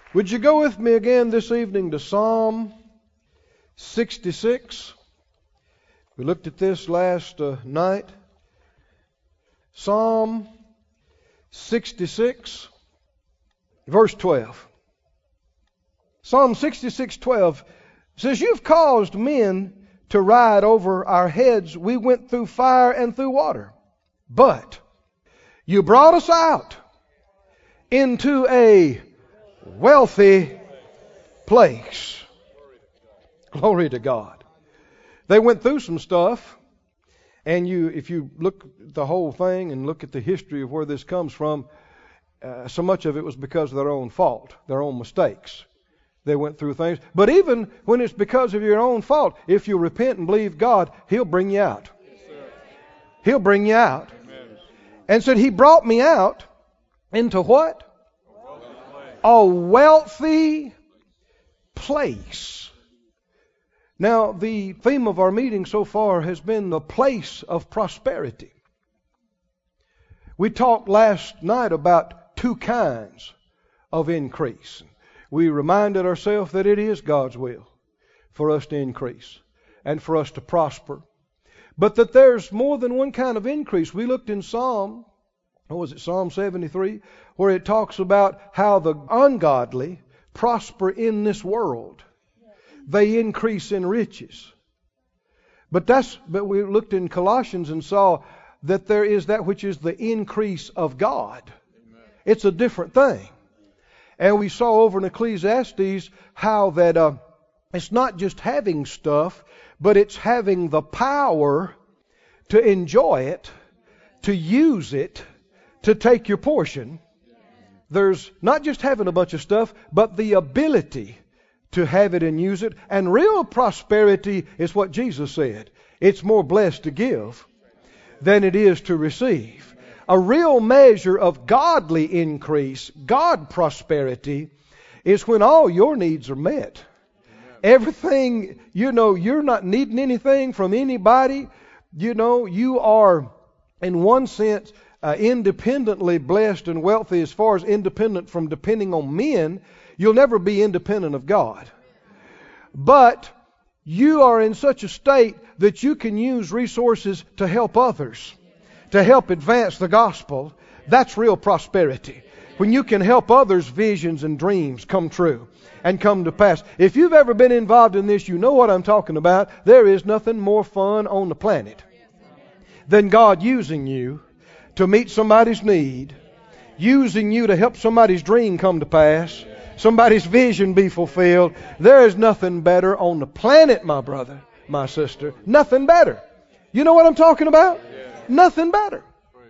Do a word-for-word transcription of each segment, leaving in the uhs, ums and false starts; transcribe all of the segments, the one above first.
Would you go with me again this evening to Psalm sixty-six? We looked at this last uh, night. Psalm sixty-six, verse twelve. Psalm sixty-six, twelve says, "You've caused men to ride over our heads. We went through fire and through water, but you brought us out into a wealthy place." Glory to God. They went through some stuff, and you, if you look at the whole thing and look at the history of where this comes from, uh, so much of it was because of their own fault, their own mistakes. They went through things. But even when it's because of your own fault, if you repent and believe God, He'll bring you out. He'll bring you out. And said, He brought me out into what? A wealthy place. Now, the theme of our meeting so far has been the place of prosperity. We talked last night about two kinds of increase. We reminded ourselves that it is God's will for us to increase and for us to prosper. But that there's more than one kind of increase. We looked in Psalm, what was it, Psalm seventy-three, where it talks about how the ungodly prosper in this world. They increase in riches. But that's but we looked in Colossians and saw that there is that which is the increase of God. Amen. It's a different thing. And we saw over in Ecclesiastes how that uh, it's not just having stuff, but it's having the power to enjoy it, to use it, to take your portion. There's not just having a bunch of stuff, but the ability to have it and use it. And real prosperity is what Jesus said. It's more blessed to give than it is to receive. A real measure of godly increase, God prosperity, is when all your needs are met. Everything, you know, you're not needing anything from anybody. You know, you are, in one sense, uh, independently blessed and wealthy as far as independent from depending on men. You'll never be independent of God. But you are in such a state that you can use resources to help others, to help advance the gospel. That's real prosperity. When you can help others' visions and dreams come true and come to pass. If you've ever been involved in this, you know what I'm talking about. There is nothing more fun on the planet than God using you to meet somebody's need, using you to help somebody's dream come to pass, somebody's vision be fulfilled. There is nothing better on the planet, my brother, my sister. Nothing better. You know what I'm talking about? Yeah. Nothing better.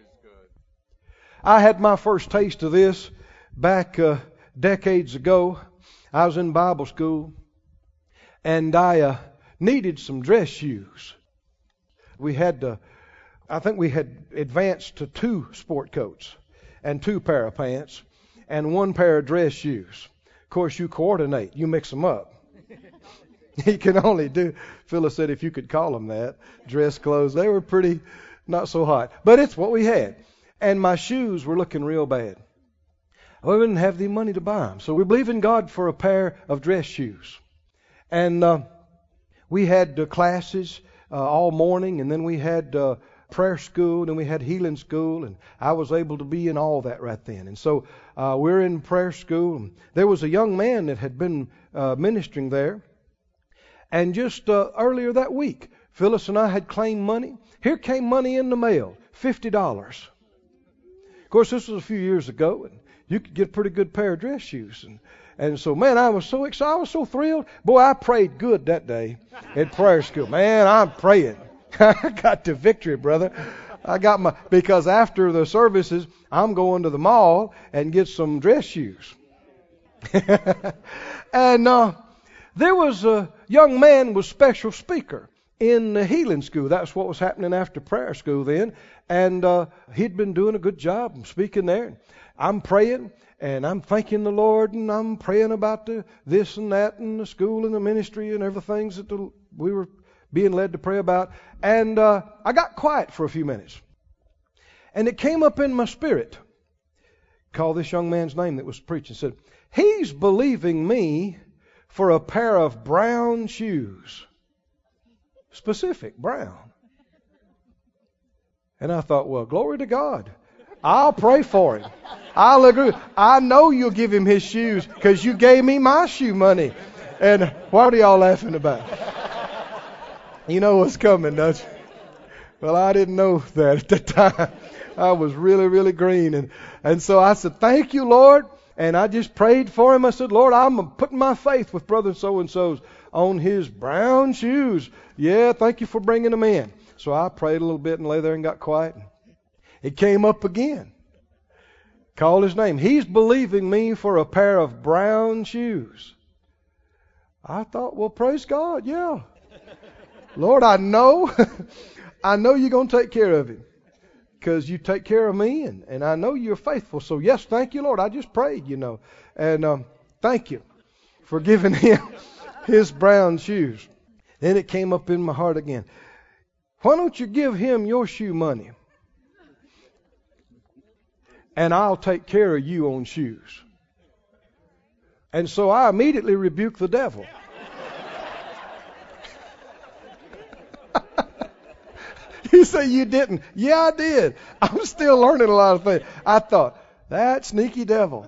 I had my first taste of this back uh, decades ago. I was in Bible school, and I uh, needed some dress shoes. We had, uh, I think we had advanced to two sport coats and two pair of pants and one pair of dress shoes. Of course, you coordinate. You mix them up. You can only do, Phyllis said if you could call them that, dress clothes. They were pretty not so hot. But it's what we had. And my shoes were looking real bad. We didn't have the money to buy them. So we believed in God for a pair of dress shoes. And uh, we had uh, classes uh, all morning, and then we had uh, prayer school, and we had healing school, and I was able to be in all that right then. And so uh, we're in prayer school, and there was a young man that had been uh, ministering there. And just uh, earlier that week, Phyllis and I had claimed money. Here came money in the mail, fifty dollars. Of course, this was a few years ago, and you could get a pretty good pair of dress shoes. And, and so, man, I was so excited. I was so thrilled. Boy, I prayed good that day at prayer school. Man, I'm praying. I got to victory, brother. I got my, because after the services, I'm going to the mall and get some dress shoes. and uh, there was a young man was special speaker in the healing school. That's what was happening after prayer school then. And uh, he'd been doing a good job speaking there. I'm praying and I'm thanking the Lord, and I'm praying about the this and that and the school and the ministry and everything that the, we were being led to pray about. And uh, I got quiet for a few minutes. And it came up in my spirit. Called this young man's name that was preaching. Said, He's believing me for a pair of brown shoes. Specific, brown. And I thought, well, glory to God. I'll pray for him. I'll agree. I know you'll give him his shoes because you gave me my shoe money. And what are y'all laughing about? You know what's coming, don't you? Well, I didn't know that at the time. I was really, really green. And, and so I said, thank you, Lord. And I just prayed for him. I said, Lord, I'm putting my faith with brother so-and-so's on his brown shoes. Yeah, thank you for bringing them in. So I prayed a little bit and lay there and got quiet. It came up again. Called his name. He's believing me for a pair of brown shoes. I thought, well, praise God, yeah. Lord, I know, I know you're going to take care of him because you take care of me, and, and I know you're faithful. So, yes, thank you, Lord. I just prayed, you know. And um, thank you for giving him his brown shoes. Then it came up in my heart again. Why don't you give him your shoe money? And I'll take care of you on shoes. And so I immediately rebuked the devil. You say you didn't. Yeah, I did. I'm still learning a lot of things. I thought, that sneaky devil.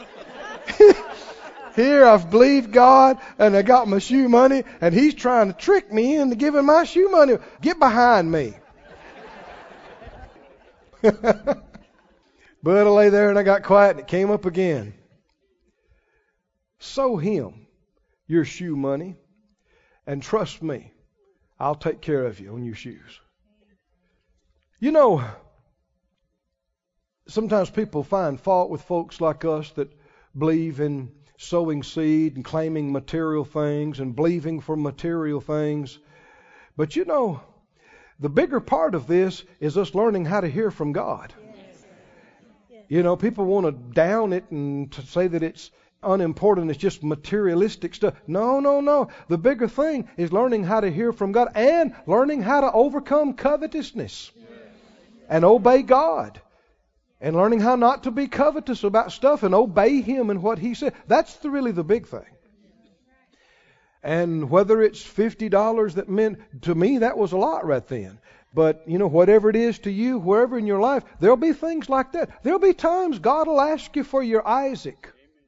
Here I've believed God and I got my shoe money and he's trying to trick me into giving my shoe money. Get behind me. But I lay there and I got quiet and it came up again. Sow him your shoe money and trust me, I'll take care of you on your shoes. You know, sometimes people find fault with folks like us that believe in sowing seed and claiming material things and believing for material things. But you know, the bigger part of this is us learning how to hear from God. You know, people want to down it and to say that it's unimportant, it's just materialistic stuff. No, no, no. The bigger thing is learning how to hear from God and learning how to overcome covetousness and obey God. And learning how not to be covetous about stuff and obey Him and what He said. That's the, really the big thing. And whether it's fifty dollars that meant, to me, that was a lot right then. But, you know, whatever it is to you, wherever in your life, there'll be things like that. There'll be times God will ask you for your Isaac.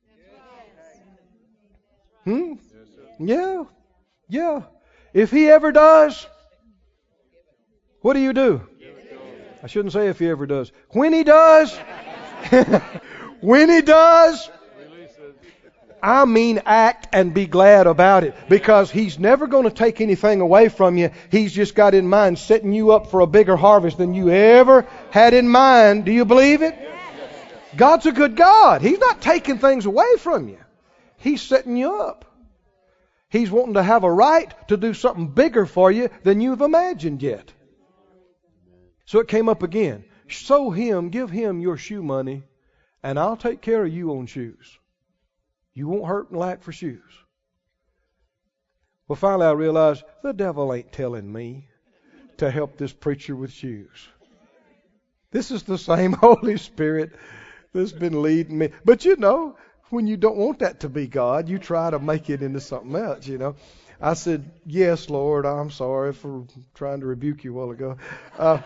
Hmm? Yeah. Yeah. If He ever does, what do you do? I shouldn't say if He ever does. When He does, when He does, I mean act and be glad about it. Because He's never going to take anything away from you. He's just got in mind setting you up for a bigger harvest than you ever had in mind. Do you believe it? God's a good God. He's not taking things away from you. He's setting you up. He's wanting to have a right to do something bigger for you than you've imagined yet. So it came up again. Sow him, give him your shoe money, and I'll take care of you on shoes. You won't hurt and lack for shoes. Well, finally I realized the devil ain't telling me to help this preacher with shoes. This is the same Holy Spirit that's been leading me. But you know, when you don't want that to be God, you try to make it into something else, you know. I said, yes, Lord, I'm sorry for trying to rebuke you a while ago. Uh,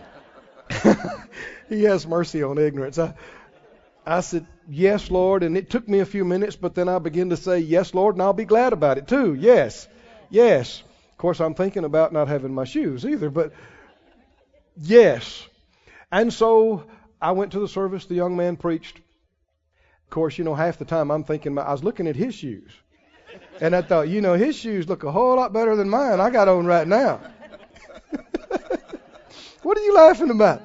he has mercy on ignorance. I, I said, yes, Lord, and it took me a few minutes, but then I began to say, yes, Lord, and I'll be glad about it too. Yes, yes. Of course, I'm thinking about not having my shoes either, but yes. And so I went to the service, the young man preached. Of course, you know, half the time I'm thinking, I was looking at his shoes. And I thought, you know, his shoes look a whole lot better than mine I got on right now. What are you laughing about?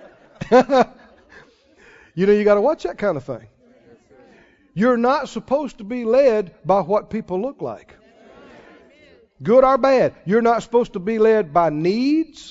You know, you got to watch that kind of thing. You're not supposed to be led by what people look like. Good or bad. You're not supposed to be led by needs.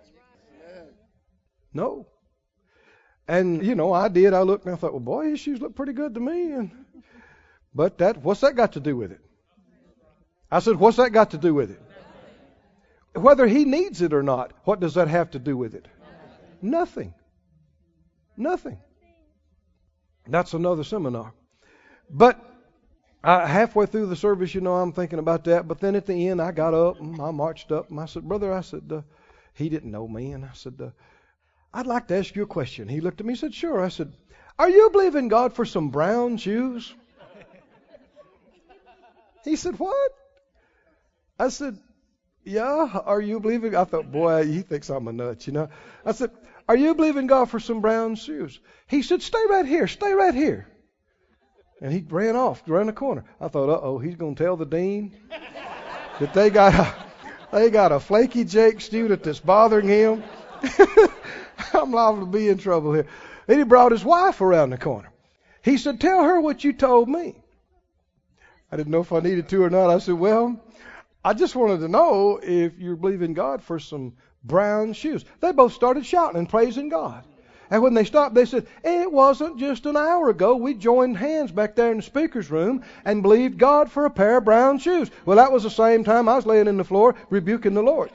No. And, you know, I did. I looked and I thought, well, boy, his shoes look pretty good to me. And, but that, what's that got to do with it? I said, what's that got to do with it? Whether he needs it or not, what does that have to do with it? Nothing. Nothing. That's another seminar. But I, halfway through the service, you know, I'm thinking about that. But then at the end, I got up and I marched up and I said, brother, I said, uh, he didn't know me. And I said, uh, I'd like to ask you a question. He looked at me and said, sure. I said, are you believing God for some brown shoes? He said, what? I said, yeah, are you believing? I thought, boy, he thinks I'm a nut, you know. I said, are you believing God for some brown shoes? He said, stay right here, stay right here. And he ran off, around the corner. I thought, uh-oh, he's going to tell the dean that they got a, they got a flaky Jake student that's bothering him. I'm liable to be in trouble here. Then he brought his wife around the corner. He said, tell her what you told me. I didn't know if I needed to or not. I said, well, I just wanted to know if you're believing God for some brown shoes. They both started shouting and praising God. And when they stopped, they said, it wasn't just an hour ago. We joined hands back there in the speaker's room and believed God for a pair of brown shoes. Well, that was the same time I was laying in the floor rebuking the Lord.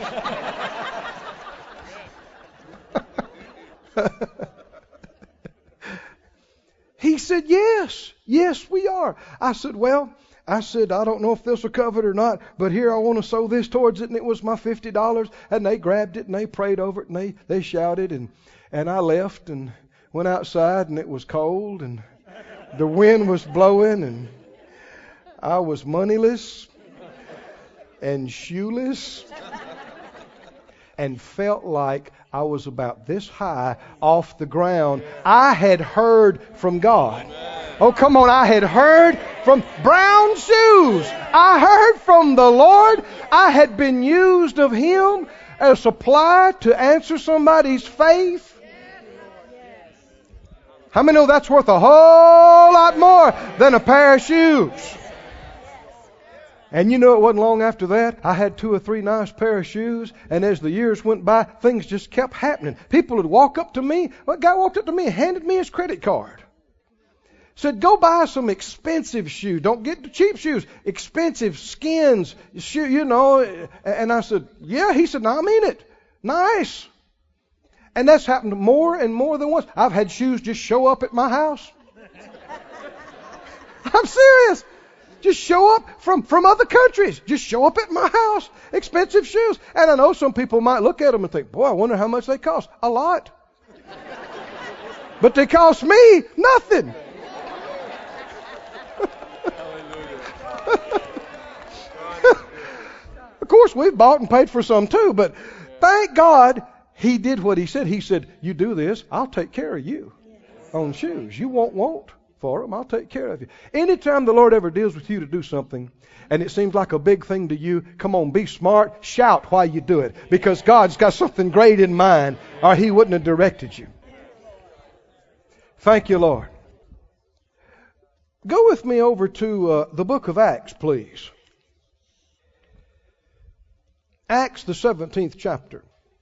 He said, yes, yes, we are. I said, well, I said, I don't know if this will cover it or not, but here I want to sow this towards it. And it was my fifty dollars. And they grabbed it and they prayed over it and they, they shouted. And, and I left and went outside and it was cold and the wind was blowing and I was moneyless and shoeless and felt like I was about this high off the ground. I had heard from God. Oh, come on. I had heard from brown shoes. I heard from the Lord. I had been used of Him as a supply to answer somebody's faith. How many know that's worth a whole lot more than a pair of shoes? And you know, it wasn't long after that, I had two or three nice pair of shoes, and as the years went by, things just kept happening. People would walk up to me. Well, a guy walked up to me and handed me his credit card. Said, go buy some expensive shoes. Don't get the cheap shoes. Expensive skins, shoe, you know. And I said, yeah. He said, no, I mean it. Nice. And that's happened more and more than once. I've had shoes just show up at my house. I'm serious. Just show up from, from other countries. Just show up at my house. Expensive shoes. And I know some people might look at them and think, boy, I wonder how much they cost. A lot. But they cost me nothing. Of course, we've bought and paid for some too, but thank God He did what He said. He said, you do this, I'll take care of you on shoes. You won't want for them. I'll take care of you. Anytime the Lord ever deals with you to do something and it seems like a big thing to you, come on, be smart, shout while you do it, because God's got something great in mind or He wouldn't have directed you. Thank you, Lord. Go with me over to uh, the book of Acts, please. Acts, the seventeenth chapter.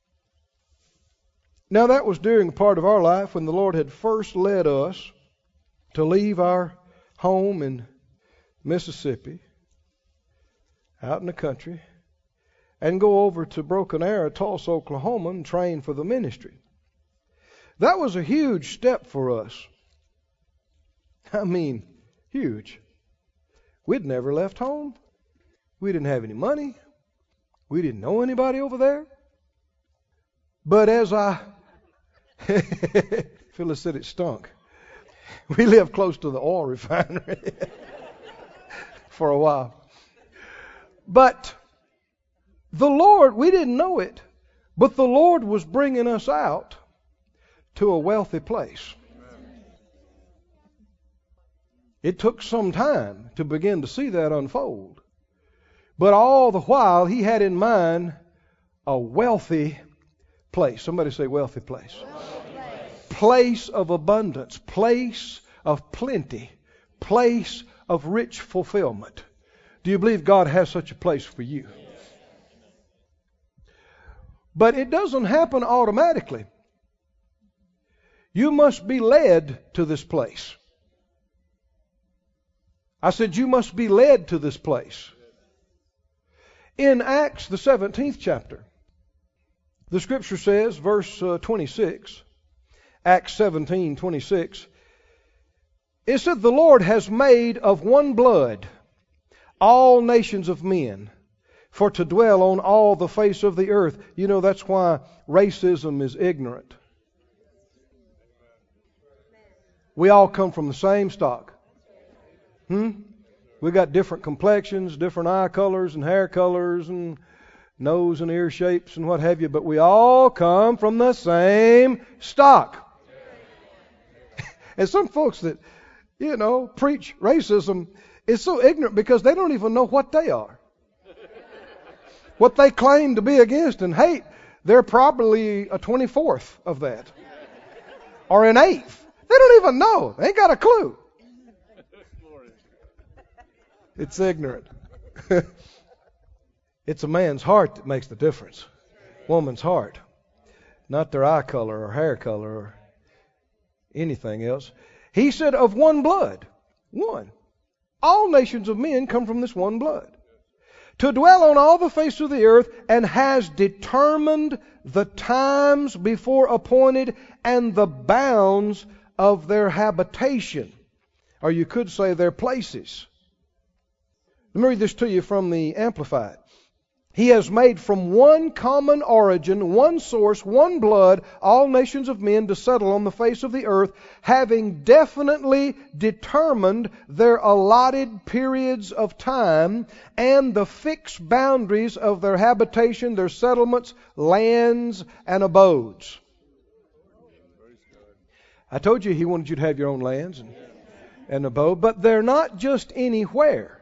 Now that was during a part of our life when the Lord had first led us to leave our home in Mississippi, out in the country, and go over to Broken Arrow, Tulsa, Oklahoma, and train for the ministry. That was a huge step for us. I mean, huge. We'd never left home. We didn't have any money. We didn't know anybody over there. But as I... Phyllis said it stunk. We lived close to the oil refinery for a while. But the Lord, we didn't know it, but the Lord was bringing us out to a wealthy place. It took some time to begin to see that unfold. But all the while, He had in mind a wealthy place. Somebody say wealthy place. Wealthy place. Place of abundance. Place of plenty. Place of rich fulfillment. Do you believe God has such a place for you? But it doesn't happen automatically. You must be led to this place. I said you must be led to this place. In Acts, the seventeenth chapter, the scripture says, verse uh, twenty-six, Acts seventeen, twenty-six, It said, the Lord has made of one blood all nations of men, for to dwell on all the face of the earth. You know, that's why racism is ignorant. We all come from the same stock. Hmm? We got different complexions, different eye colors and hair colors and nose and ear shapes and what have you, but we all come from the same stock. And some folks that, you know, preach racism is so ignorant because they don't even know what they are. What they claim to be against and hate, they're probably a twenty-fourth of that. Or an eighth. They don't even know. They ain't got a clue. It's ignorant. It's a man's heart that makes the difference. Woman's heart. Not their eye color or hair color or anything else. He said, of one blood. One. All nations of men come from this one blood. To dwell on all the face of the earth, and has determined the times before appointed and the bounds of their habitation. Or you could say their places. Let me read this to you from the Amplified. He has made from one common origin, one source, one blood, all nations of men to settle on the face of the earth, having definitely determined their allotted periods of time and the fixed boundaries of their habitation, their settlements, lands, and abodes. I told you He wanted you to have your own lands and, and abode, but they're not just anywhere.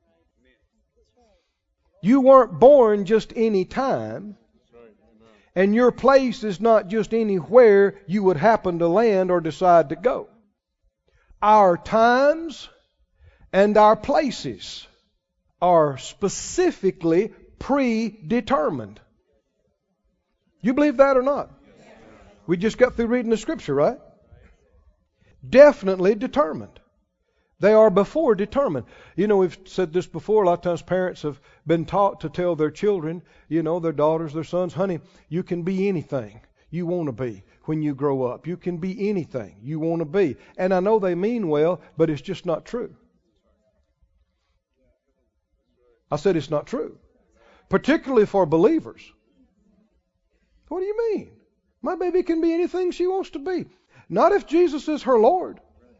You weren't born just any time, and your place is not just anywhere you would happen to land or decide to go. Our times and our places are specifically predetermined. You believe that or not? We just got through reading the scripture, right? Definitely determined. They are before determined. You know, we've said this before. A lot of times parents have been taught to tell their children, you know, their daughters, their sons, honey, you can be anything you want to be when you grow up. You can be anything you want to be. And I know they mean well, but it's just not true. I said it's not true. Particularly for believers. What do you mean? My baby can be anything she wants to be. Not if Jesus is her Lord.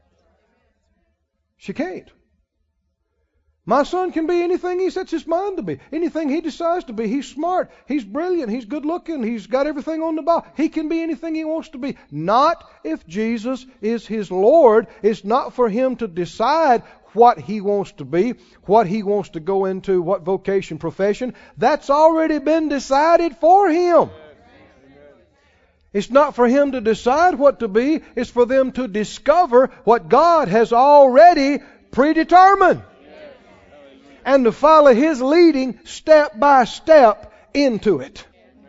She can't. My son can be anything he sets his mind to be. Anything he decides to be. He's smart. He's brilliant. He's good looking. He's got everything on the ball. He can be anything he wants to be. Not if Jesus is his Lord. It's not for him to decide what he wants to be, what he wants to go into, what vocation, profession. That's already been decided for him. It's not for him to decide what to be. It's for them to discover what God has already predetermined. And to follow His leading step by step into it.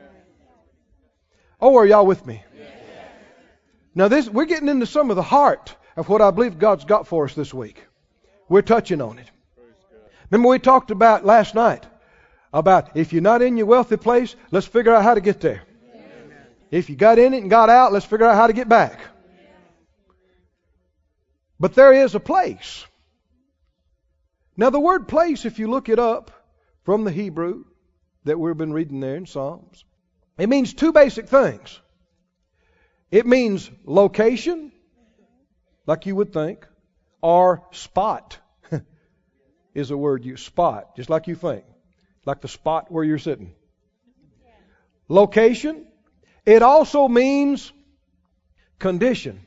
Oh, are y'all with me? Now this, we're getting into some of the heart of what I believe God's got for us this week. We're touching on it. Remember we talked about last night about if you're not in your wealthy place, let's figure out how to get there. If you got in it and got out, let's figure out how to get back. But there is a place. Now the word place, if you look it up from the Hebrew that we've been reading there in Psalms, it means two basic things. It means location, like you would think, or spot is a word you spot, just like you think, like the spot where you're sitting. Location. It also means condition.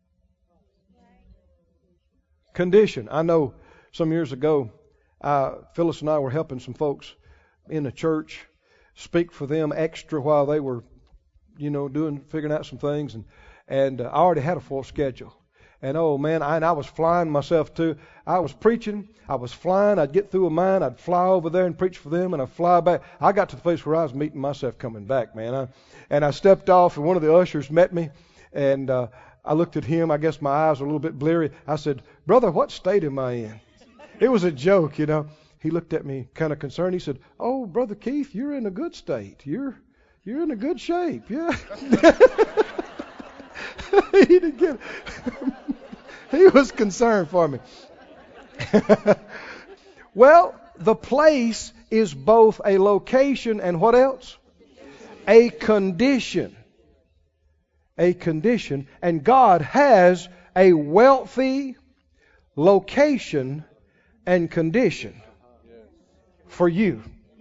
Condition. I know some years ago, uh, Phyllis and I were helping some folks in a church speak for them extra while they were, you know, doing, figuring out some things. And, and uh, I already had a full schedule. And oh man, I, and I was flying myself too. I was preaching, I was flying, I'd get through a mine, I'd fly over there and preach for them, and I'd fly back. I got to the place where I was meeting myself coming back, man. I, and I stepped off, and one of the ushers met me, and uh, I looked at him. I guess my eyes were a little bit bleary. I said, "Brother, what state am I in?" It was a joke, you know. He looked at me kind of concerned. He said, "Oh, Brother Keith, you're in a good state. You're you're in a good shape, yeah." He didn't get it. He was concerned for me. Well, the place is both a location and what else? A condition. A condition. And God has a wealthy location and condition for you.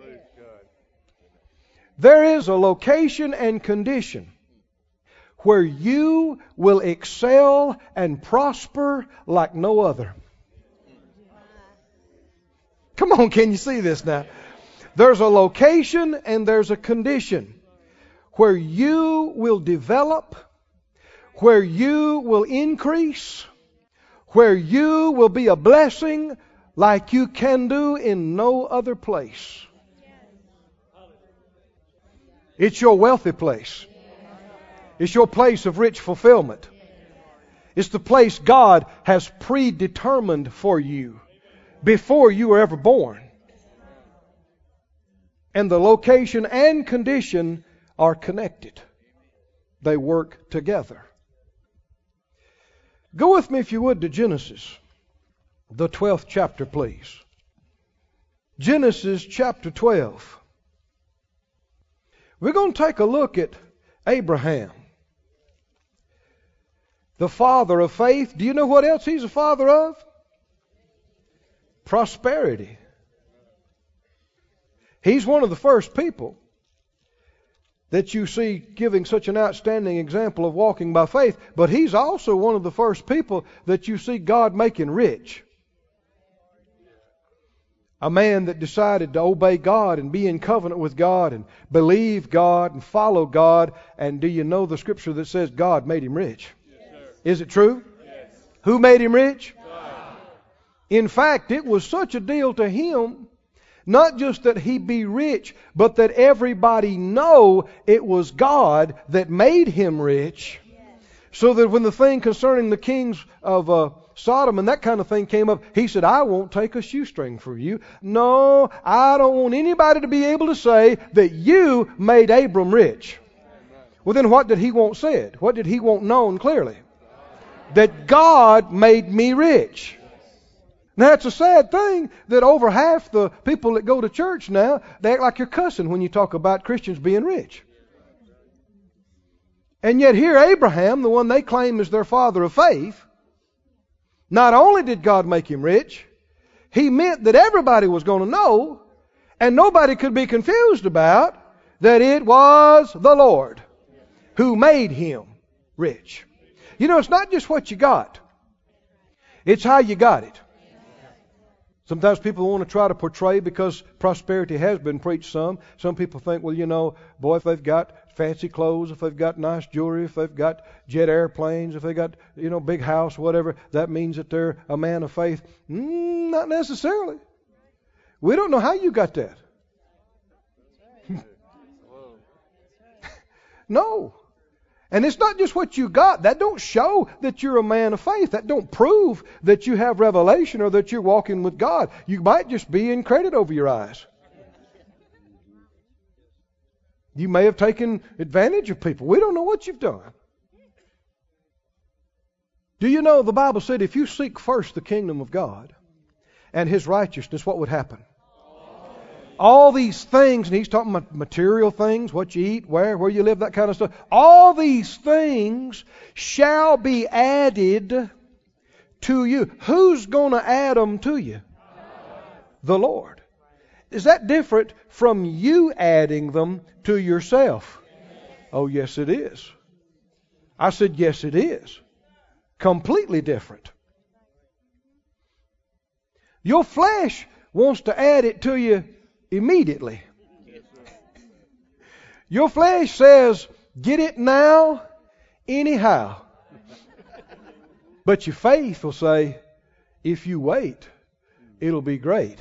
There is a location and condition where you will excel and prosper like no other. Come on, can you see this now? There's a location and there's a condition where you will develop, where you will increase, where you will be a blessing like you can do in no other place. It's your wealthy place. It's your place of rich fulfillment. It's the place God has predetermined for you before you were ever born. And the location and condition are connected. They work together. Go with me, if you would, to Genesis, the twelfth chapter, please. Genesis chapter twelve. We're going to take a look at Abraham, the father of faith. Do you know what else he's a father of? Prosperity. He's one of the first people that you see giving such an outstanding example of walking by faith, but he's also one of the first people that you see God making rich. A man that decided to obey God and be in covenant with God and believe God and follow God. And do you know the scripture that says God made him rich? Yes, is it true? Yes. Who made him rich? God. In fact, it was such a deal to him, not just that he be rich, but that everybody know it was God that made him rich. Yes. So that when the thing concerning the kings of uh, Sodom and that kind of thing came up, he said, I won't take a shoestring for you. No, I don't want anybody to be able to say that you made Abram rich. Well, then what did he want said? What did he want known clearly? That God made me rich. Now, it's a sad thing that over half the people that go to church now, they act like you're cussing when you talk about Christians being rich. And yet here Abraham, the one they claim is their father of faith, not only did God make him rich, he meant that everybody was going to know, and nobody could be confused about, that it was the Lord who made him rich. You know, it's not just what you got. It's how you got it. Sometimes people want to try to portray, because prosperity has been preached some. Some people think, well, you know, boy, if they've got fancy clothes, if they've got nice jewelry, if they've got jet airplanes, if they've got, you know, big house, whatever, that means that they're a man of faith. Mm, not necessarily. We don't know how you got that. No. And it's not just what you got. That don't show that you're a man of faith. That don't prove that you have revelation or that you're walking with God. You might just be in credit over your eyes. You may have taken advantage of people. We don't know what you've done. Do you know the Bible said if you seek first the kingdom of God and His righteousness, what would happen? All these things, and he's talking about material things, what you eat, where, where you live, that kind of stuff. All these things shall be added to you. Who's going to add them to you? The Lord. Is that different from you adding them to yourself? Oh, yes, it is. I said, yes, it is. Completely different. Your flesh wants to add it to you immediately. Your flesh says, get it now, anyhow. But your faith will say, if you wait, it'll be great.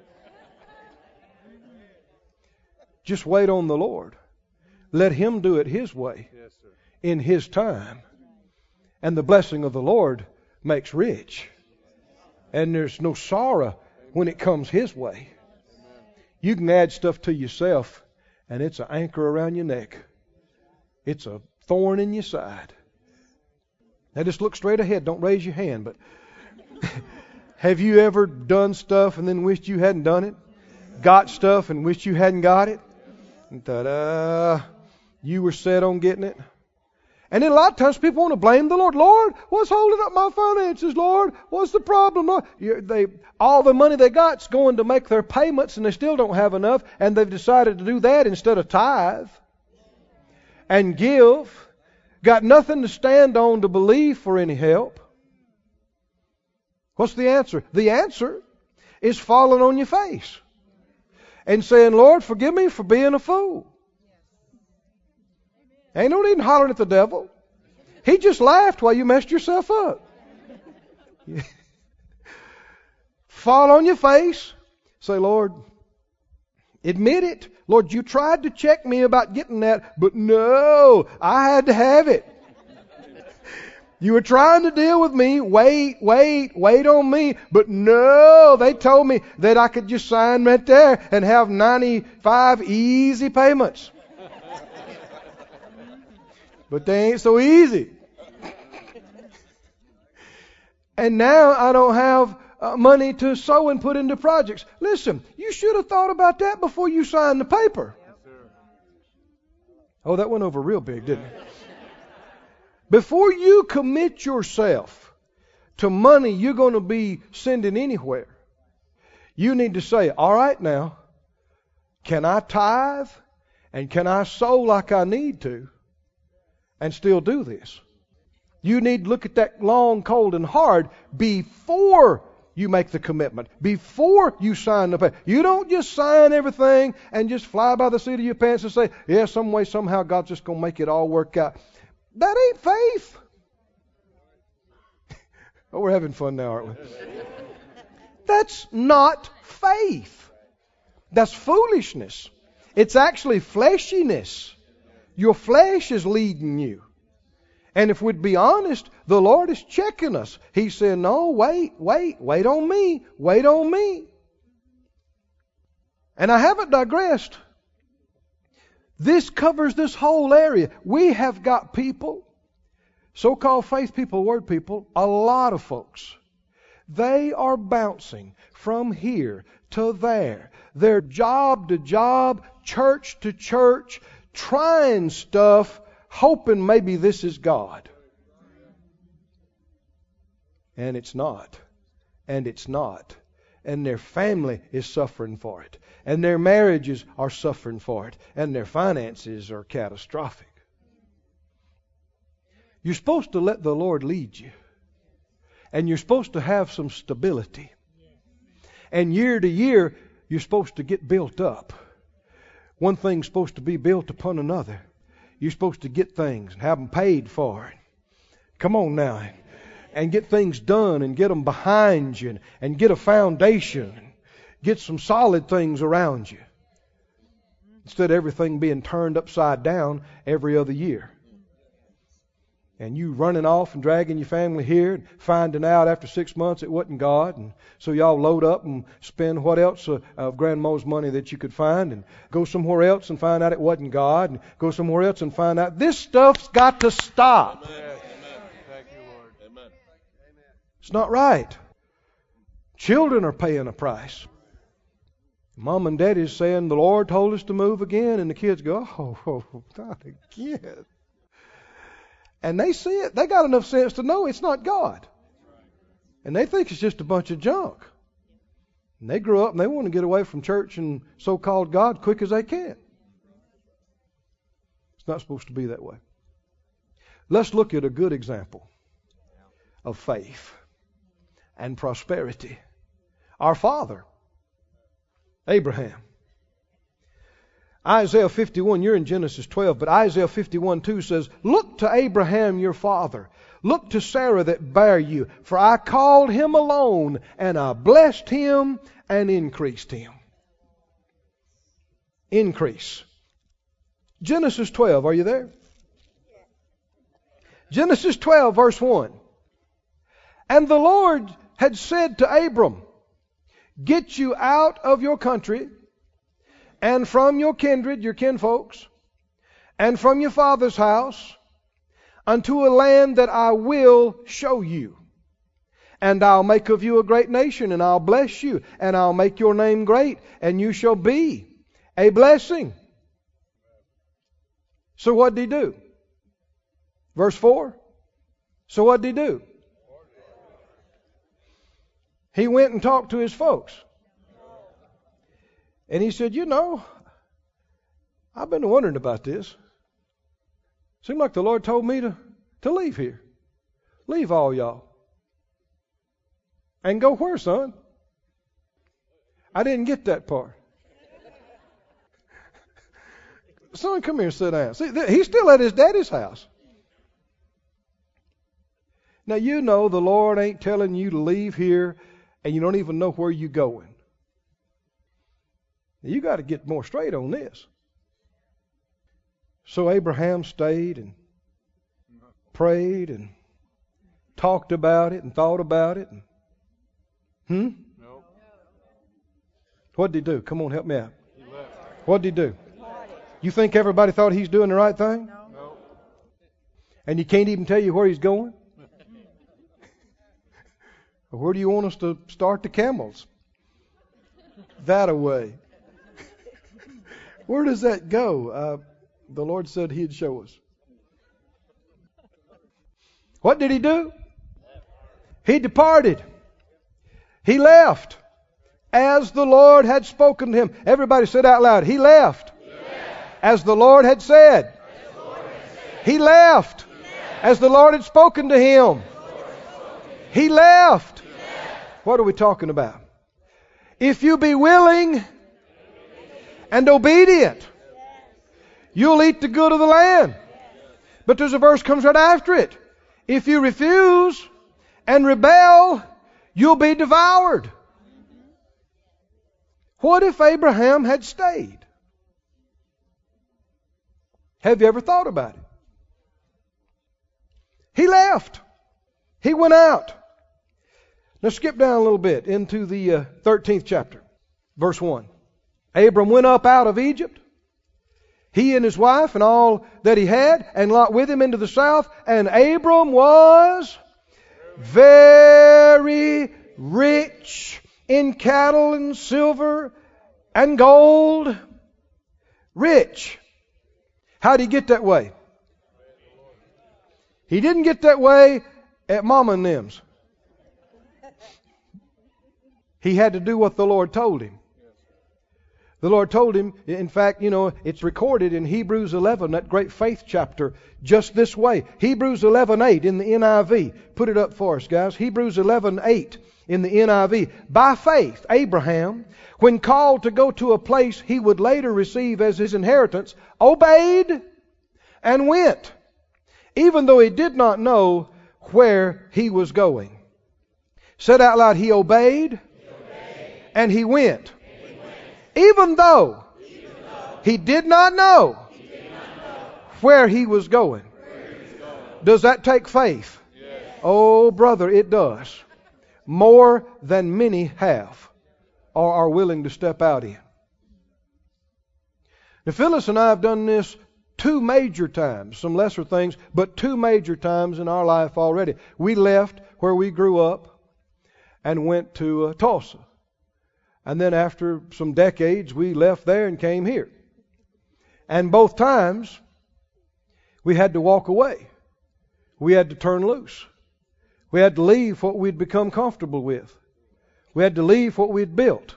Just wait on the Lord. Let Him do it His way, in His time. And the blessing of the Lord makes rich. And there's no sorrow when it comes His way. You can add stuff to yourself, and it's an anchor around your neck. It's a thorn in your side. Now just look straight ahead. Don't raise your hand. But have you ever done stuff and then wished you hadn't done it? Got stuff and wished you hadn't got it? Ta-da! You were set on getting it. And then a lot of times people want to blame the Lord. Lord, what's holding up my finances? Lord, what's the problem? Lord? You, they, all the money they got's going to make their payments, and they still don't have enough, and they've decided to do that instead of tithe and give. Got nothing to stand on to believe for any help. What's the answer? The answer is falling on your face and saying, Lord, forgive me for being a fool. Ain't no need in hollering at the devil. He just laughed while you messed yourself up. Fall on your face. Say, Lord, admit it. Lord, you tried to check me about getting that, but no, I had to have it. You were trying to deal with me. Wait, wait, wait on me. But no, they told me that I could just sign right there and have ninety-five easy payments. But they ain't so easy. And now I don't have uh, money to sow and put into projects. Listen, you should have thought about that before you signed the paper. Oh, that went over real big, didn't it? Before you commit yourself to money you're going to be sending anywhere, you need to say, all right now, can I tithe and can I sow like I need to and still do this? You need to look at that long, cold, and hard before you make the commitment, before you sign the paper. You don't just sign everything and just fly by the seat of your pants and say, yeah, some way, somehow, God's just going to make it all work out. That ain't faith. Oh, we're having fun now, aren't we? That's not faith. That's foolishness. It's actually fleshiness. Your flesh is leading you. And if we'd be honest, the Lord is checking us. He's saying, no, wait, wait, wait on me, wait on me. And I haven't digressed. This covers this whole area. We have got people, so-called faith people, word people, a lot of folks. They are bouncing from here to there. They're job to job, church to church, trying stuff, hoping maybe this is God. And it's not. And it's not. And their family is suffering for it. And their marriages are suffering for it. And their finances are catastrophic. You're supposed to let the Lord lead you. And you're supposed to have some stability. And year to year, you're supposed to get built up. One thing's supposed to be built upon another. You're supposed to get things and have them paid for. Come on now. And get things done and get them behind you. And get a foundation. Get some solid things around you. Instead of everything being turned upside down every other year. And you running off and dragging your family here and finding out after six months it wasn't God. And so y'all load up and spend what else uh, of grandma's money that you could find and go somewhere else and find out it wasn't God and go somewhere else and find out this stuff's got to stop. Amen. Amen. Thank you, Lord. Amen. It's not right. Children are paying a price. Mom and Daddy's saying the Lord told us to move again, and the kids go, oh, oh not again. And they see it. They got enough sense to know it's not God. And they think it's just a bunch of junk. And they grow up and they want to get away from church and so-called God quick as they can. It's not supposed to be that way. Let's look at a good example of faith and prosperity. Our father, Abraham. Isaiah fifty-one, you're in Genesis twelve, but Isaiah fifty-one two says, look to Abraham your father. Look to Sarah that bare you. For I called him alone, and I blessed him and increased him. Increase. Genesis twelve, are you there? Genesis twelve, verse one. And the Lord had said to Abram, get you out of your country, and from your kindred, your kinfolks, and from your father's house, unto a land that I will show you. And I'll make of you a great nation, and I'll bless you, and I'll make your name great, and you shall be a blessing. So what did he do? Verse four. So what did he do? He went and talked to his folks. And he said, you know, I've been wondering about this. Seemed like the Lord told me to, to leave here. Leave all y'all. And go where, son? I didn't get that part. Son, come here and sit down. See, he's still at his daddy's house. Now, you know the Lord ain't telling you to leave here and you don't even know where you're going. You got to get more straight on this. So Abraham stayed and prayed and talked about it and thought about it. And, hmm? No. What did he do? Come on, help me out. He left. What did he do? You think everybody thought he's doing the right thing? No. And he can't even tell you where he's going? Where do you want us to start the camels? That away. Where does that go? Uh, the Lord said He'd show us. What did he do? He departed. He left as the Lord had spoken to him. Everybody said out loud, he left. He left. As the Lord had said. The Lord had said. He, left. he left as the Lord had spoken to him. He left. He left. What are we talking about? If you be willing and obedient, you'll eat the good of the land. But there's a verse comes right after it. If you refuse and rebel, you'll be devoured. What if Abraham had stayed? Have you ever thought about it? He left. He went out. Now skip down a little bit into the uh, thirteenth chapter, verse one. Abram went up out of Egypt, he and his wife and all that he had, and Lot with him into the south. And Abram was very rich in cattle and silver and gold. Rich. How did he get that way? He didn't get that way at Mama and them's. He had to do what the Lord told him. The Lord told him, in fact, you know, it's recorded in Hebrews eleven, that great faith chapter, just this way. Hebrews eleven eight in the N I V. Put it up for us, guys. Hebrews eleven eight in the N I V. By faith, Abraham, when called to go to a place he would later receive as his inheritance, obeyed and went, even though he did not know where he was going. Said out loud, he obeyed, he obeyed. And he went. Even though, Even though he, did not know he did not know where he was going. He was going. Does that take faith? Yes. Oh, brother, it does. More than many have or are willing to step out in. Now, Phyllis and I have done this two major times, some lesser things, but two major times in our life already. We left where we grew up and went to uh, Tulsa. And then after some decades, we left there and came here. And both times, we had to walk away. We had to turn loose. We had to leave what we'd become comfortable with. We had to leave what we'd built.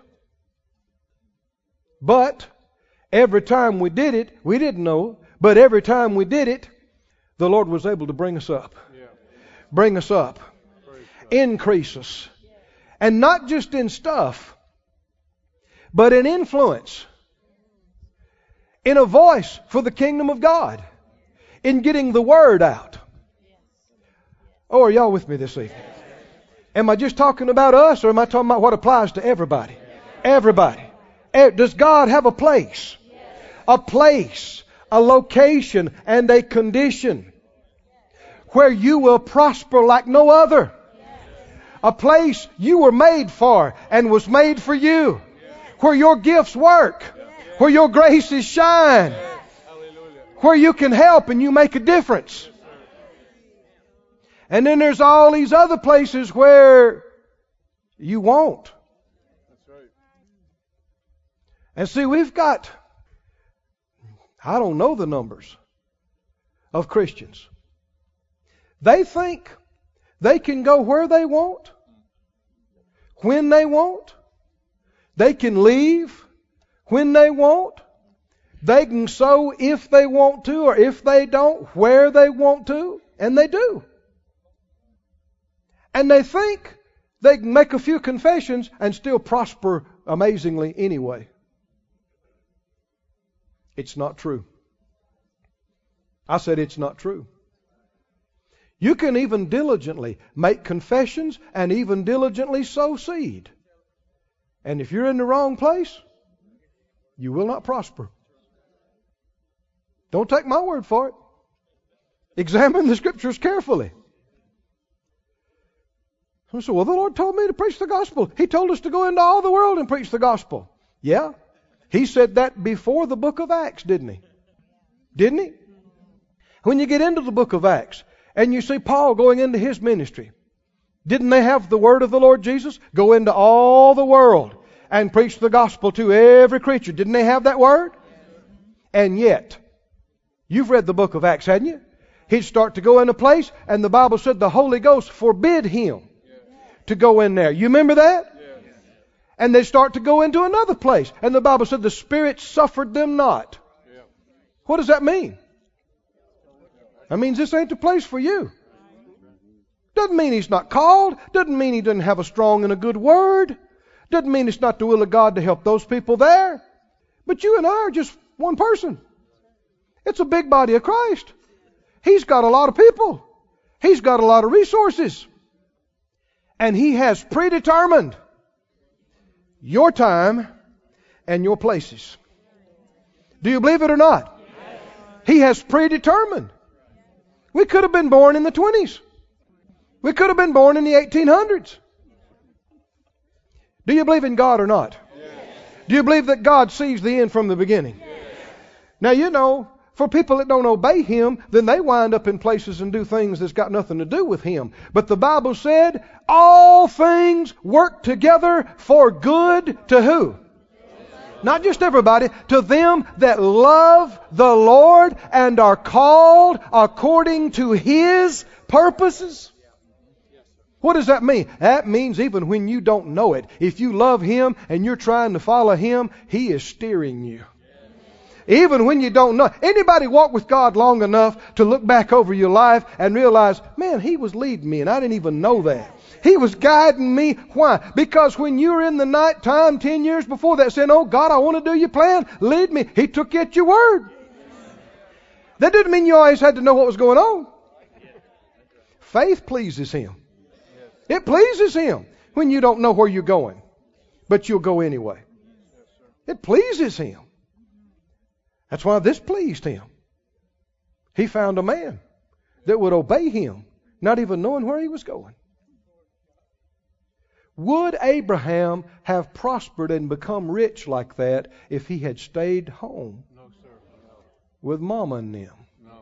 But every time we did it, we didn't know, but every time we did it, the Lord was able to bring us up. Yeah. Bring us up. Increase us. And not just in stuff, but in influence, in a voice for the kingdom of God, in getting the word out. Oh, are y'all with me this evening? Am I just talking about us, or am I talking about what applies to everybody? Everybody. Does God have a place? A place, a location, and a condition where you will prosper like no other. A place you were made for and was made for you. Where your gifts work. Where your graces shine. Where you can help and you make a difference. And then there's all these other places where you won't. That's right. And see, we've got, I don't know the numbers of Christians. They think they can go where they want, when they want. They can leave when they want. They can sow if they want to, or if they don't, where they want to, and they do. And they think they can make a few confessions and still prosper amazingly anyway. It's not true. I said it's not true. You can even diligently make confessions and even diligently sow seed. And if you're in the wrong place, you will not prosper. Don't take my word for it. Examine the Scriptures carefully. So, well, the Lord told me to preach the gospel. He told us to go into all the world and preach the gospel. Yeah. He said that before the book of Acts, didn't he? Didn't he? When you get into the book of Acts and you see Paul going into his ministry, didn't they have the word of the Lord Jesus? Go into all the world and preach the gospel to every creature. Didn't they have that word? And yet, you've read the book of Acts, hadn't you? He'd start to go in a place, and the Bible said the Holy Ghost forbid him to go in there. You remember that? Yes. And they start to go into another place, and the Bible said the Spirit suffered them not. Yeah. What does that mean? That means this ain't the place for you. Doesn't mean he's not called. Doesn't mean he doesn't have a strong and a good word. Doesn't mean it's not the will of God to help those people there. But you and I are just one person. It's a big body of Christ. He's got a lot of people. He's got a lot of resources. And He has predetermined your time and your places. Do you believe it or not? Yes. He has predetermined. We could have been born in the twenties. We could have been born in the eighteen hundreds. Do you believe in God or not? Yes. Do you believe that God sees the end from the beginning? Yes. Now, you know, for people that don't obey Him, then they wind up in places and do things that's got nothing to do with Him. But the Bible said, all things work together for good to who? Not just everybody, to them that love the Lord and are called according to His purposes. What does that mean? That means even when you don't know it, if you love Him and you're trying to follow Him, He is steering you. Even when you don't know. Anybody walk with God long enough to look back over your life and realize, man, He was leading me and I didn't even know that. He was guiding me. Why? Because when you were in the night time ten years before that saying, oh God, I want to do your plan, lead me. He took you at your word. That didn't mean you always had to know what was going on. Faith pleases Him. It pleases Him when you don't know where you're going, but you'll go anyway. It pleases Him. That's why this pleased Him. He found a man that would obey Him, not even knowing where he was going. Would Abraham have prospered and become rich like that if he had stayed home No, sir. No. with Mama and them? No.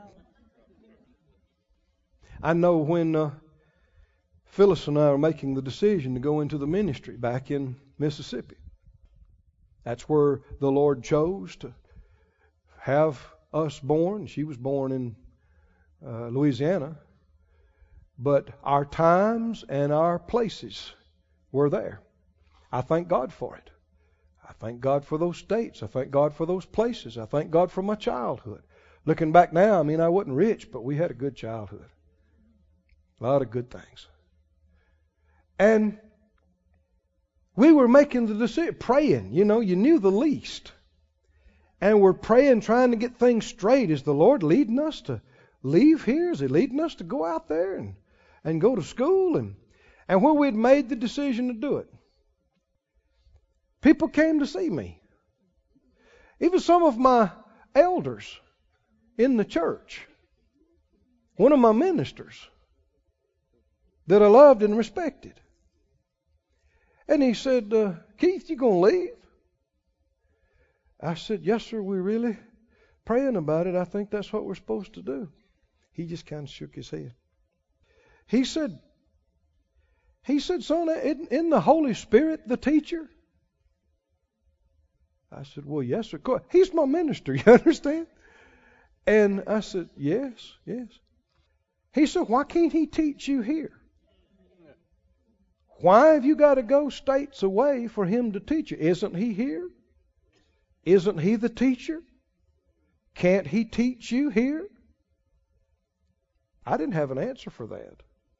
I know when uh, Phyllis and I were making the decision to go into the ministry back in Mississippi. That's where the Lord chose to have us born. She was born in uh, Louisiana. But our times and our places were there. I thank God for it. I thank God for those states. I thank God for those places. I thank God for my childhood. Looking back now, I mean, I wasn't rich, but we had a good childhood. A lot of good things. And we were making the decision, praying. You know, you knew the least. And we're praying, trying to get things straight. Is the Lord leading us to leave here? Is He leading us to go out there and, and go to school? And, and when we'd made the decision to do it, people came to see me. Even some of my elders in the church. One of my ministers that I loved and respected. And he said, uh, Keith, you going to leave? I said, yes, sir, we're really praying about it. I think that's what we're supposed to do. He just kind of shook his head. He said, he said, son, isn't, isn't the Holy Spirit the teacher? I said, well, yes, sir. He's my minister, you understand? And I said, yes, yes. He said, why can't he teach you here? Why have you got to go states away for him to teach you? Isn't he here? Isn't he the teacher? Can't he teach you here? I didn't have an answer for that.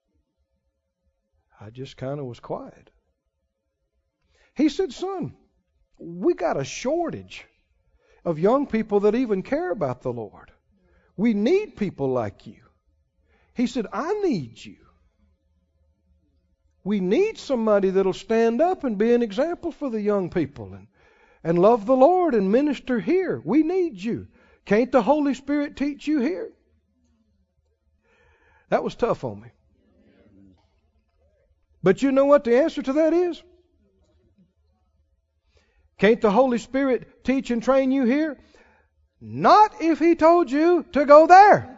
I just kind of was quiet. He said, son, we got a shortage of young people that even care about the Lord. We need people like you. He said, I need you. We need somebody that'll stand up and be an example for the young people and, and love the Lord and minister here. We need you. Can't the Holy Spirit teach you here? That was tough on me. But you know what the answer to that is? Can't the Holy Spirit teach and train you here? Not if He told you to go there.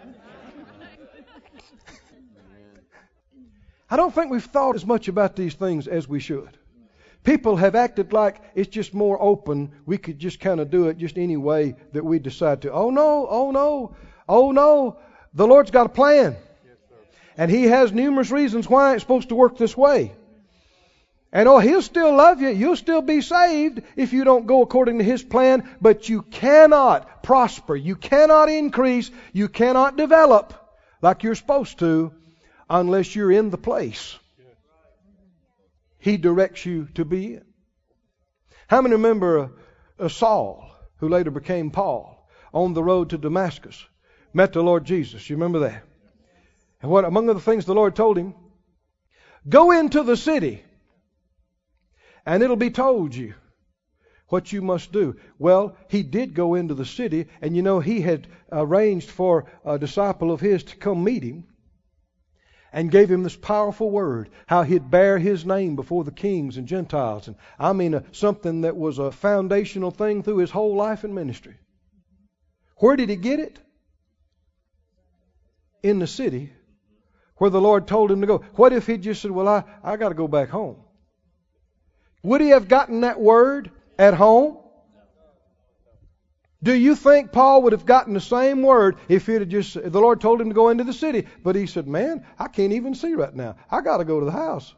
I don't think we've thought as much about these things as we should. People have acted like it's just more open. We could just kind of do it just any way that we decide to. Oh no, oh no, oh no. The Lord's got a plan. And He has numerous reasons why it's supposed to work this way. And oh, He'll still love you. You'll still be saved if you don't go according to His plan. But you cannot prosper. You cannot increase. You cannot develop like you're supposed to unless you're in the place He directs you to be in. How many remember a, a Saul, who later became Paul, on the road to Damascus, met the Lord Jesus? You remember that? And what among other things the Lord told him? Go into the city, and it'll be told you what you must do. Well, he did go into the city, and you know, he had arranged for a disciple of his to come meet him and gave him this powerful word, how he'd bear his name before the kings and Gentiles. And I mean, uh, something that was a foundational thing through his whole life and ministry. Where did he get it? In the city, where the Lord told him to go. What if he just said, well, I, I got to go back home? Would he have gotten that word at home? Do you think Paul would have gotten the same word if he'd have just, the Lord told him to go into the city? But he said, man, I can't even see right now. I got to go to the house.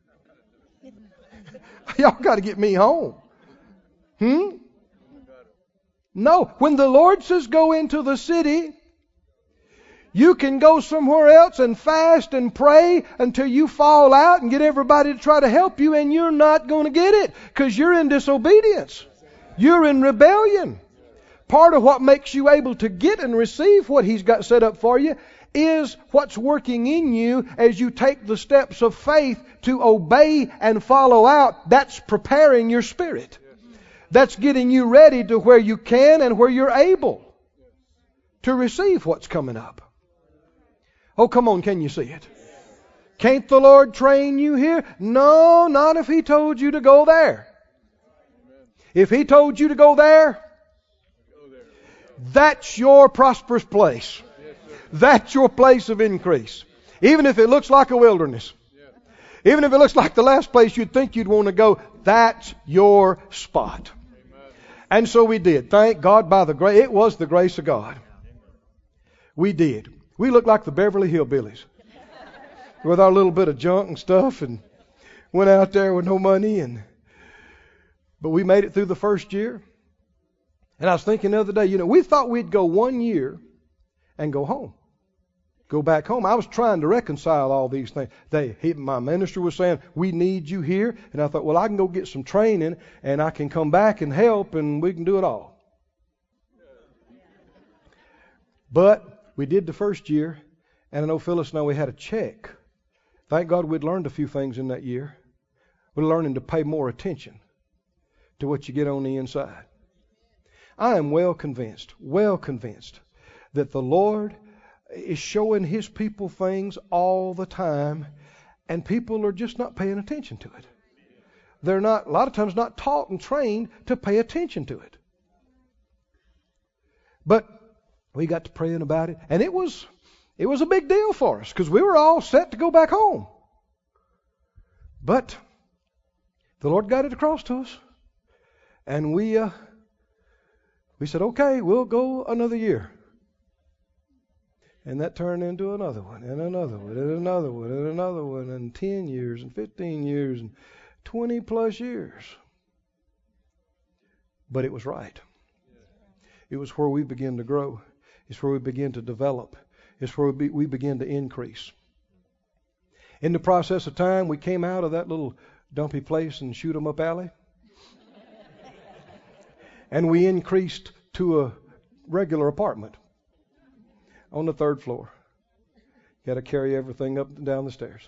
Y'all got to get me home. Hmm? No. When the Lord says go into the city, you can go somewhere else and fast and pray until you fall out and get everybody to try to help you, and you're not going to get it because you're in disobedience. You're in rebellion. Part of what makes you able to get and receive what He's got set up for you is what's working in you as you take the steps of faith to obey and follow out. That's preparing your spirit. That's getting you ready to where you can and where you're able to receive what's coming up. Oh, come on, can you see it? Can't the Lord train you here? No, not if He told you to go there. If He told you to go there, that's your prosperous place. That's your place of increase. Even if it looks like a wilderness. Even if it looks like the last place you'd think you'd want to go, that's your spot. And so we did. Thank God by the grace. It was the grace of God. We did. We looked like the Beverly Hillbillies with our little bit of junk and stuff, and went out there with no money. And but we made it through the first year. And I was thinking the other day, you know, we thought we'd go one year and go home. Go back home. I was trying to reconcile all these things. They, he, my minister was saying, we need you here. And I thought, well, I can go get some training and I can come back and help and we can do it all. But we did the first year, and I know Phyllis and I, we had a check. Thank God we'd learned a few things in that year. We're learning to pay more attention to what you get on the inside. I am well convinced, well convinced that the Lord is showing His people things all the time, and people are just not paying attention to it. They're not, a lot of times, not taught and trained to pay attention to it. But we got to praying about it, and it was, It was a big deal for us because we were all set to go back home. But the Lord got it across to us. And we uh, we said, okay, we'll go another year. And that turned into another one, and another one, and another one, and another one, and ten years, and fifteen years, and twenty plus years. But it was right. It was where we began to grow. It's where we began to develop. It's where we, be, we began to increase. In the process of time, we came out of that little dumpy place and shoot 'em up alley. And we increased to a regular apartment on the third floor. Got to carry everything up and down the stairs.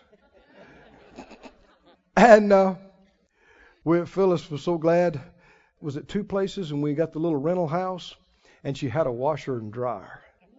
And uh, we, Phyllis was so glad. Was at two places, and we got the little rental house, and she had a washer and dryer.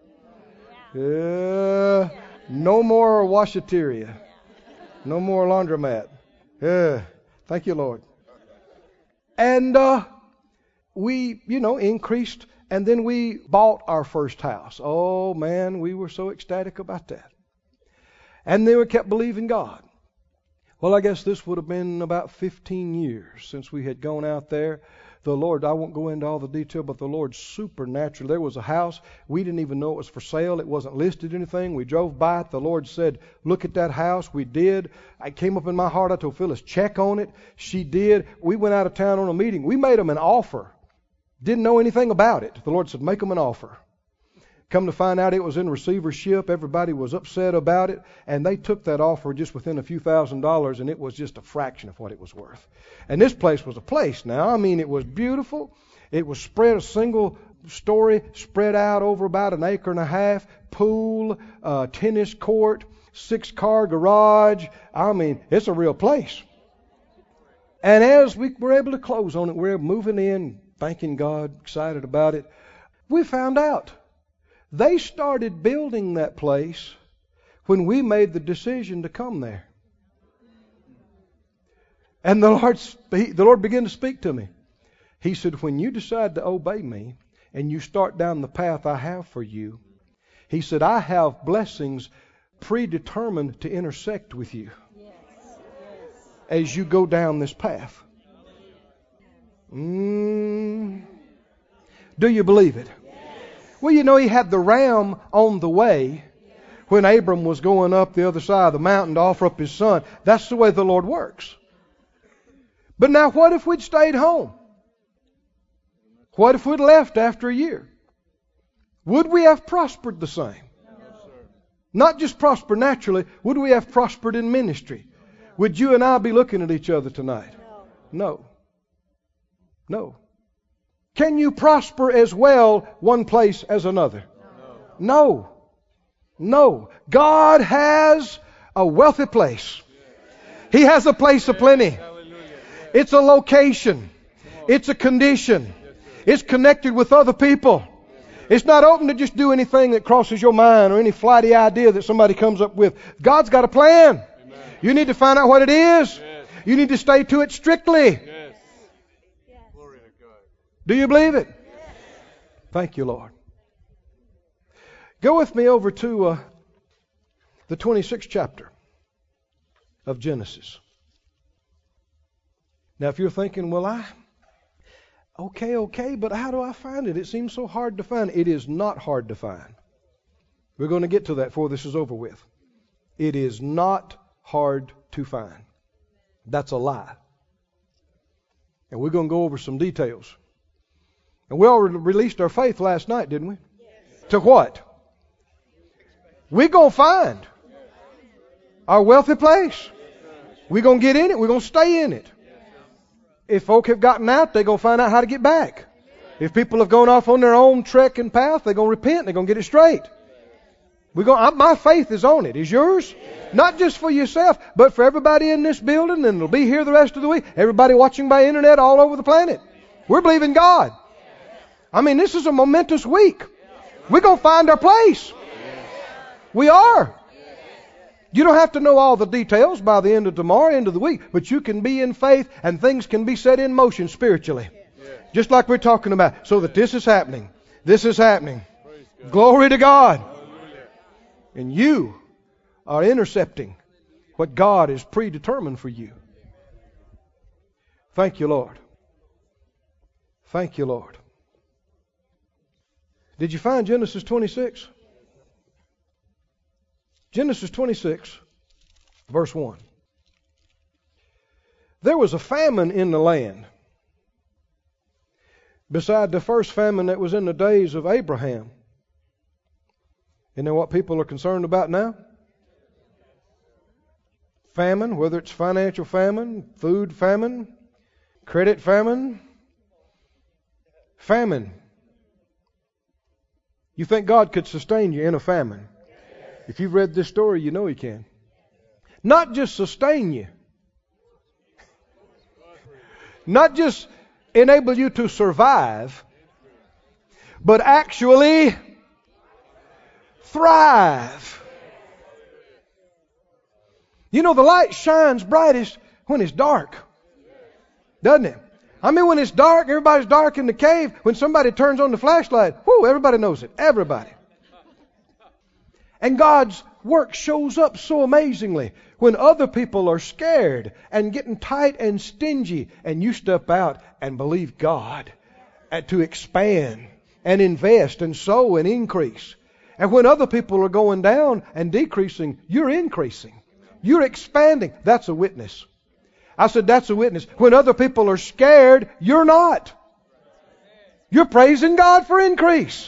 Yeah, no more washateria. No more laundromat. Yeah, thank you, Lord. And uh, we, you know, increased, and then we bought our first house. Oh, man, we were so ecstatic about that. And then we kept believing God. Well, I guess this would have been about fifteen years since we had gone out there. The Lord, I won't go into all the detail, but the Lord supernaturally. There was a house. We didn't even know it was for sale. It wasn't listed or anything. We drove by it. The Lord said, look at that house. We did. I came up in my heart. I told Phyllis, check on it. She did. We went out of town on a meeting. We made them an offer. Didn't know anything about it. The Lord said, make them an offer. Come to find out it was in receivership. Everybody was upset about it. And they took that offer just within a few thousand dollars, and it was just a fraction of what it was worth. And this place was a place now. I mean, it was beautiful. It was spread a single story, spread out over about an acre and a half, pool, uh, tennis court, six-car garage. I mean, it's a real place. And as we were able to close on it, we were moving in, thanking God, excited about it. We found out they started building that place when we made the decision to come there. And the Lord, the Lord began to speak to me. He said, when you decide to obey me and you start down the path I have for you, He said, I have blessings predetermined to intersect with you as you go down this path. Mm. Do you believe it? Well, you know, He had the ram on the way when Abram was going up the other side of the mountain to offer up his son. That's the way the Lord works. But now what if we'd stayed home? What if we'd left after a year? Would we have prospered the same? No, sir. Not just prosper naturally. Would we have prospered in ministry? Would you and I be looking at each other tonight? No. No. Can you prosper as well one place as another? No. No. God has a wealthy place. He has a place of plenty. It's a location. It's a condition. It's connected with other people. It's not open to just do anything that crosses your mind or any flighty idea that somebody comes up with. God's got a plan. Amen. You need to find out what it is. Yes. You need to stay to it strictly. Yes. Glory to God. Do you believe it? Yes. Thank you, Lord. Go with me over to uh, the twenty-sixth chapter of Genesis. Now, if you're thinking, well, I... Okay, okay, but how do I find it? It seems so hard to find. It is not hard to find. We're going to get to that before this is over with. It is not hard to find. That's a lie. And we're going to go over some details. And we all re- released our faith last night, didn't we? Yes. To what? We're going to find our wealthy place. We're going to get in it. We're going to stay in it. If folk have gotten out, they're going to find out how to get back. If people have gone off on their own trek and path, they're going to repent. They're going to get it straight. We're going. My faith is on it. Is yours? Not just for yourself, but for everybody in this building, and it'll be here the rest of the week. Everybody watching by internet all over the planet. We're believing God. I mean, this is a momentous week. We're going to find our place. We are. You don't have to know all the details by the end of tomorrow, end of the week, but you can be in faith and things can be set in motion spiritually. Yeah. Just like we're talking about. So that this is happening. This is happening. Glory to God. And you are intercepting what God has predetermined for you. Thank you, Lord. Thank you, Lord. Did you find Genesis twenty-six? Genesis twenty-six, verse one. There was a famine in the land, beside the first famine that was in the days of Abraham. You know what people are concerned about now? Famine, whether it's financial famine, food famine, credit famine, famine. You think God could sustain you in a famine? If you've read this story, you know He can. Not just sustain you. Not just enable you to survive, but actually thrive. You know, the light shines brightest when it's dark, doesn't it? I mean, when it's dark, everybody's dark in the cave. When somebody turns on the flashlight, whoo, everybody knows it. Everybody. And God's work shows up so amazingly when other people are scared and getting tight and stingy, and you step out and believe God to expand and invest and sow and increase. And when other people are going down and decreasing, you're increasing. You're expanding. That's a witness. I said, that's a witness. When other people are scared, you're not. You're praising God for increase.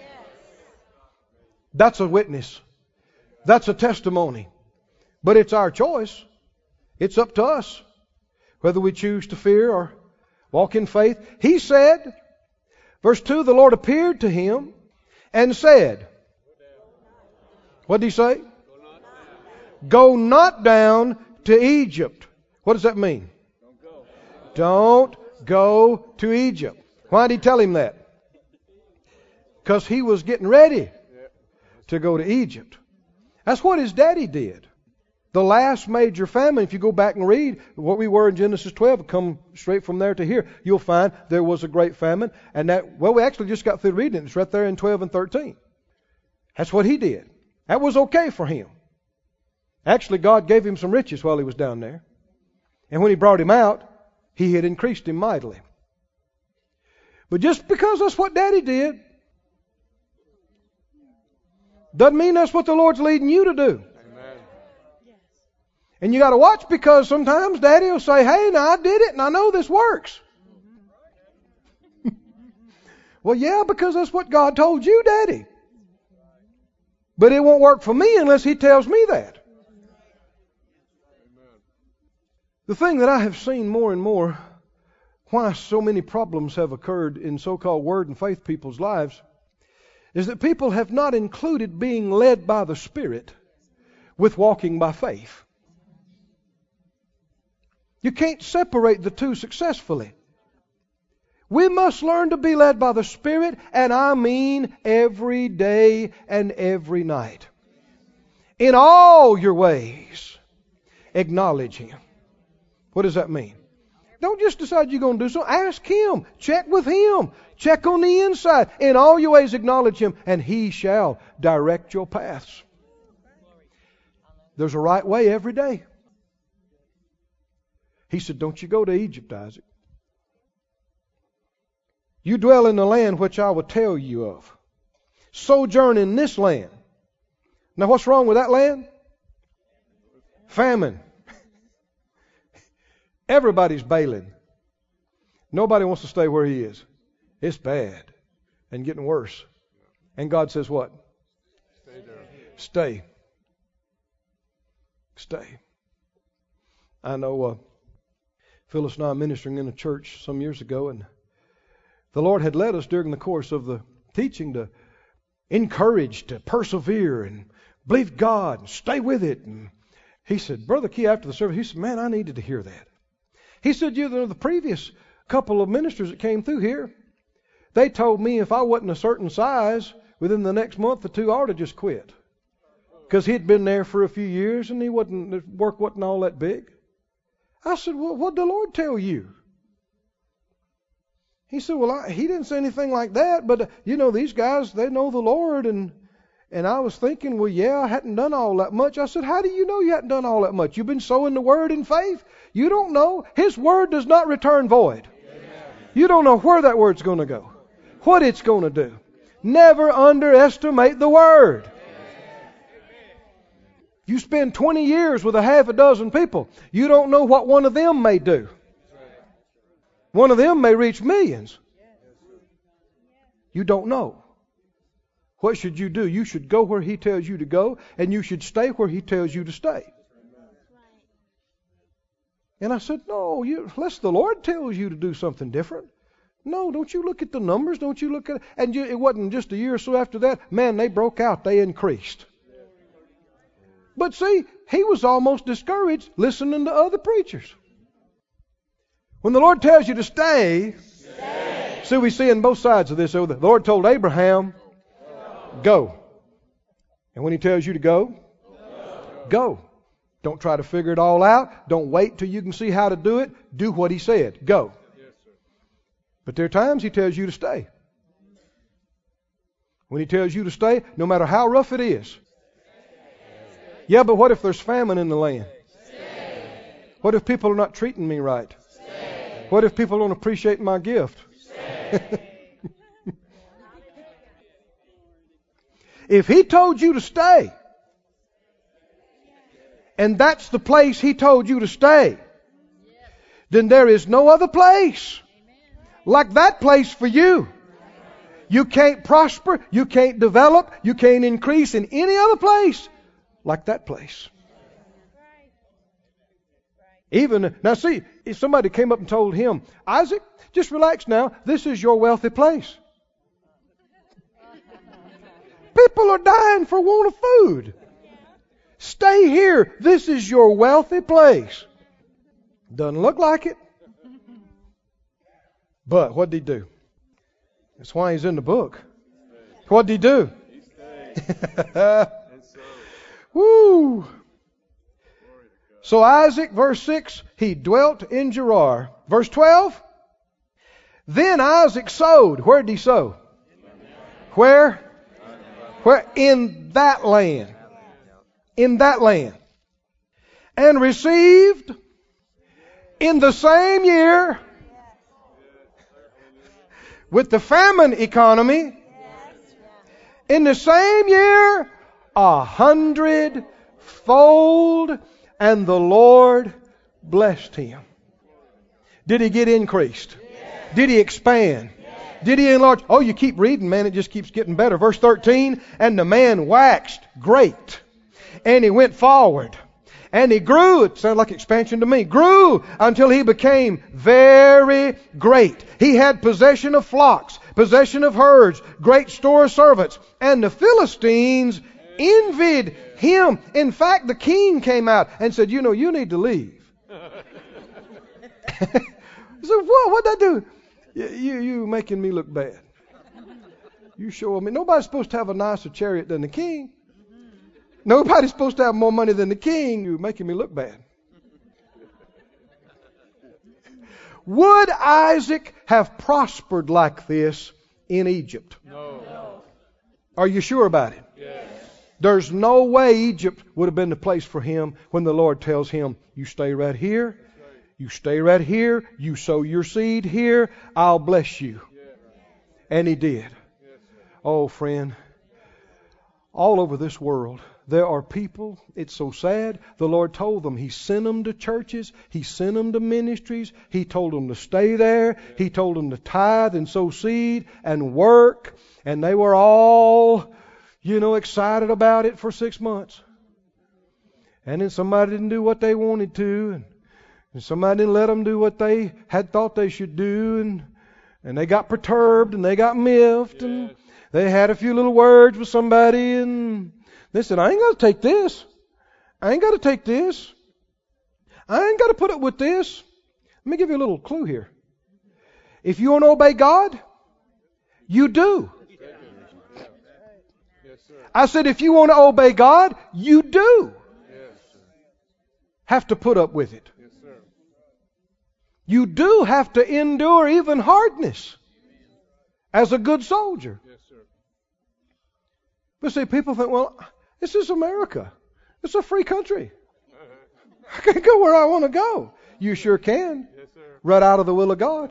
That's a witness. That's a testimony. But it's our choice. It's up to us whether we choose to fear or walk in faith. He said, verse two, the Lord appeared to him and said, what did He say? Go not down to Egypt. What does that mean? Don't go to Egypt. Why did He tell him that? Because he was getting ready to go to Egypt. That's what his daddy did. The last major famine, if you go back and read what we were in Genesis twelve, come straight from there to here, you'll find there was a great famine. And that, well, we actually just got through reading it. It's right there in twelve and thirteen. That's what he did. That was okay for him. Actually, God gave him some riches while he was down there. And when He brought him out, He had increased him mightily. But just because that's what Daddy did, doesn't mean that's what the Lord's leading you to do. Amen. And you got to watch, because sometimes Daddy will say, hey, now I did it and I know this works. Well, yeah, because that's what God told you, Daddy. But it won't work for me unless He tells me that. The thing that I have seen more and more, why so many problems have occurred in so-called word and faith people's lives, is that people have not included being led by the Spirit with walking by faith. You can't separate the two successfully. We must learn to be led by the Spirit, and I mean every day and every night. In all your ways, acknowledge Him. What does that mean? Don't just decide you're going to do something. Ask Him. Check with Him. Check on the inside. In all your ways acknowledge Him, and He shall direct your paths. There's a right way every day. He said, don't you go to Egypt, Isaac. You dwell in the land which I will tell you of. Sojourn in this land. Now what's wrong with that land? Famine. Everybody's bailing. Nobody wants to stay where he is. It's bad and getting worse. And God says what? Stay there. Stay. Stay. I know uh, Phyllis and I ministering in a church some years ago, and the Lord had led us during the course of the teaching to encourage, to persevere and believe God and stay with it. And he said, Brother Key, after the service, he said, man, I needed to hear that. He said, you know, the previous couple of ministers that came through here, they told me if I wasn't a certain size, within the next month or two, I ought to just quit. Because he'd been there for a few years and he wasn't, his work wasn't all that big. I said, well, what did the Lord tell you? He said, well, I, he didn't say anything like that, but, uh, you know, these guys, they know the Lord, and And I was thinking, well, yeah, I hadn't done all that much. I said, how do you know you hadn't done all that much? You've been sowing the Word in faith. You don't know. His Word does not return void. You don't know where that Word's going to go, what it's going to do. Never underestimate the Word. You spend twenty years with a half a dozen people. You don't know what one of them may do. One of them may reach millions. You don't know. What should you do? You should go where He tells you to go, and you should stay where He tells you to stay. And I said, no, you, unless the Lord tells you to do something different. No, don't you look at the numbers. Don't you look at it. And you, it wasn't just a year or so after that. Man, they broke out. They increased. But see, he was almost discouraged listening to other preachers. When the Lord tells you to stay, stay. See, we see in both sides of this. So the Lord told Abraham, go. And when He tells you to go, go. Go. Don't try to figure it all out. Don't wait till you can see how to do it. Do what He said. Go. But there are times He tells you to stay. When He tells you to stay, no matter how rough it is. Yeah, but what if there's famine in the land? What if people are not treating me right? What if people don't appreciate my gift? If He told you to stay, and that's the place He told you to stay, then there is no other place like that place for you. You can't prosper, you can't develop, you can't increase in any other place like that place. Even, now see, if somebody came up and told him, Isaac, just relax now, this is your wealthy place. People are dying for want of food. Stay here, this is your wealthy place. Doesn't look like it. But what did he do? That's why he's in the book. What did he do? Woo! So Isaac, verse six, he dwelt in Gerar. Verse twelve, then Isaac sowed. Where did he sow? Where? Where? In that land. In that land. And received in the same year, with the famine economy, in the same year, a hundredfold, and the Lord blessed him. Did he get increased? Did he expand? Did he enlarge? Oh, you keep reading, man, it just keeps getting better. Verse thirteen, and the man waxed great, and he went forward, and he grew, it sounded like expansion to me, grew until he became very great. He had possession of flocks, possession of herds, great store of servants, and the Philistines envied him. In fact, the king came out and said, you know, you need to leave. He said, what? What'd I do? You, you, you making me look bad. You show me. Nobody's supposed to have a nicer chariot than the king. Nobody's supposed to have more money than the king. You're making me look bad. Would Isaac have prospered like this in Egypt? No. Are you sure about it? Yes. There's no way Egypt would have been the place for him when the Lord tells him, you stay right here, you stay right here, you sow your seed here, I'll bless you. And he did. Oh, friend, all over this world, there are people, it's so sad, the Lord told them, He sent them to churches, He sent them to ministries, He told them to stay there, He told them to tithe and sow seed and work, and they were all, you know, excited about it for six months. And then somebody didn't do what they wanted to, and, and somebody didn't let them do what they had thought they should do, and, and they got perturbed, and they got miffed, and they had a few little words with somebody, and they said, I ain't got to take this. I ain't got to take this. I ain't got to put up with this. Let me give you a little clue here. If you want to obey God, you do. I said, if you want to obey God, you do have to put up with it. You do have to endure even hardness as a good soldier. But see, people think, well, this is America. It's a free country. I can go where I want to go. You sure can. Yes, sir. Right out of the will of God.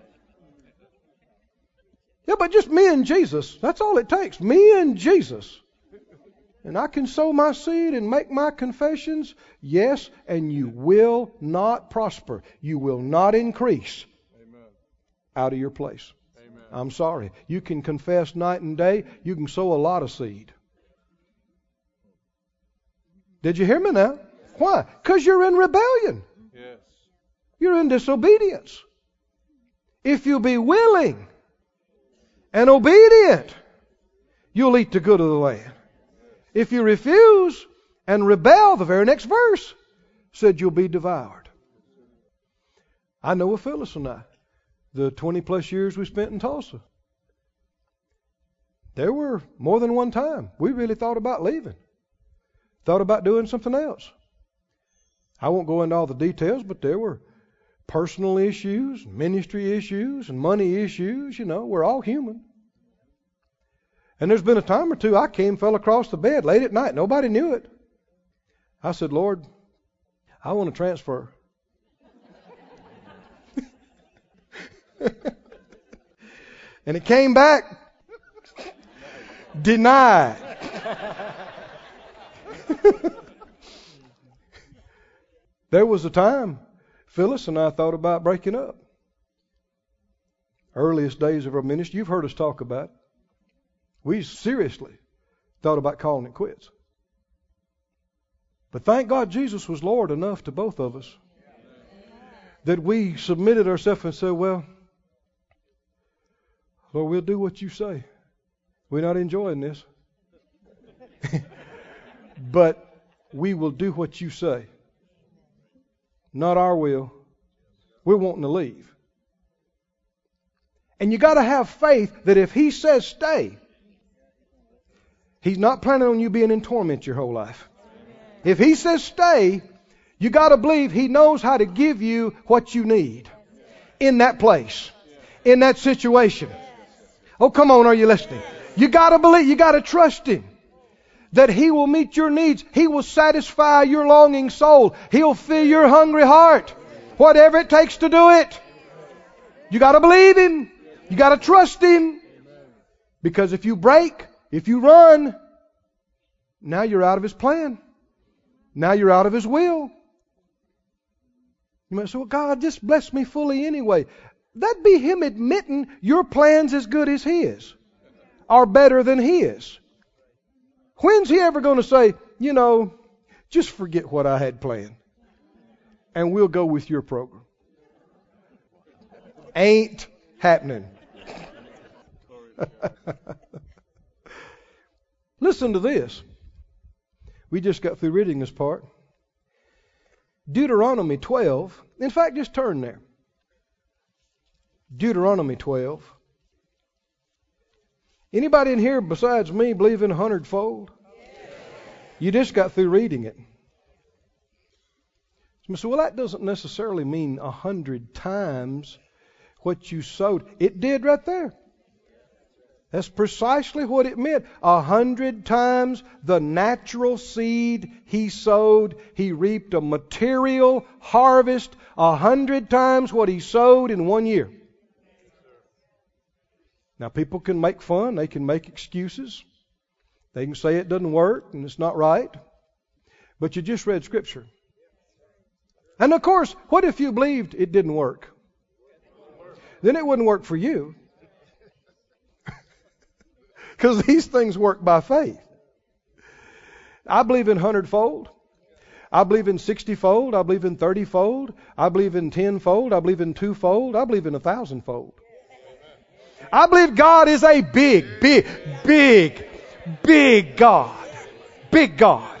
Yeah, but just me and Jesus. That's all it takes. Me and Jesus. And I can sow my seed and make my confessions. Yes, and you will not prosper. You will not increase. Amen. Out of your place. Amen. I'm sorry. You can confess night and day. You can sow a lot of seed. Did you hear me now? Why? Because you're in rebellion. Yes. You're in disobedience. If you be willing and obedient, you'll eat the good of the land. If you refuse and rebel, the very next verse said you'll be devoured. I know with Phyllis and I, the twenty plus years we spent in Tulsa, there were more than one time we really thought about leaving. Thought about doing something else. I won't go into all the details, but there were personal issues, ministry issues, and money issues. You know, we're all human. And there's been a time or two I came, fell across the bed late at night. Nobody knew it. I said, Lord, I want to transfer. And it came back denied. There was a time Phyllis and I thought about breaking up. Earliest days of our ministry, you've heard us talk about it. We seriously thought about calling it quits. But thank God Jesus was Lord enough to both of us that we submitted ourselves and said, well, Lord, we'll do what you say. We're not enjoying this. But we will do what you say. Not our will. We're wanting to leave. And you got to have faith that if He says stay, He's not planning on you being in torment your whole life. If He says stay, you got to believe He knows how to give you what you need in that place, in that situation. Oh, come on, are you listening? You got to believe, you got to trust Him that He will meet your needs. He will satisfy your longing soul. He'll fill your hungry heart. Whatever it takes to do it. You got to believe Him. You got to trust Him. Because if you break, if you run, now you're out of His plan. Now you're out of His will. You might say, well, God, just bless me fully anyway. That'd be Him admitting your plan's as good as His. Or better than His. When's He ever going to say, you know, just forget what I had planned and we'll go with your program? Ain't happening. Listen to this. We just got through reading this part. Deuteronomy twelve. In fact, just turn there. Deuteronomy twelve. Anybody in here besides me believe in a hundredfold? You just got through reading it. So, well, that doesn't necessarily mean a hundred times what you sowed. It did right there. That's precisely what it meant. A hundred times the natural seed he sowed, he reaped a material harvest. A hundred times what he sowed in one year. Now, people can make fun. They can make excuses. They can say it doesn't work and it's not right. But you just read Scripture. And of course, what if you believed it didn't work? Then it wouldn't work for you. Because these things work by faith. I believe in hundredfold. I believe in sixtyfold. I believe in thirtyfold. I believe in tenfold. I believe in twofold. I believe in a thousandfold. I believe God is a big, big, big, big God. Big God.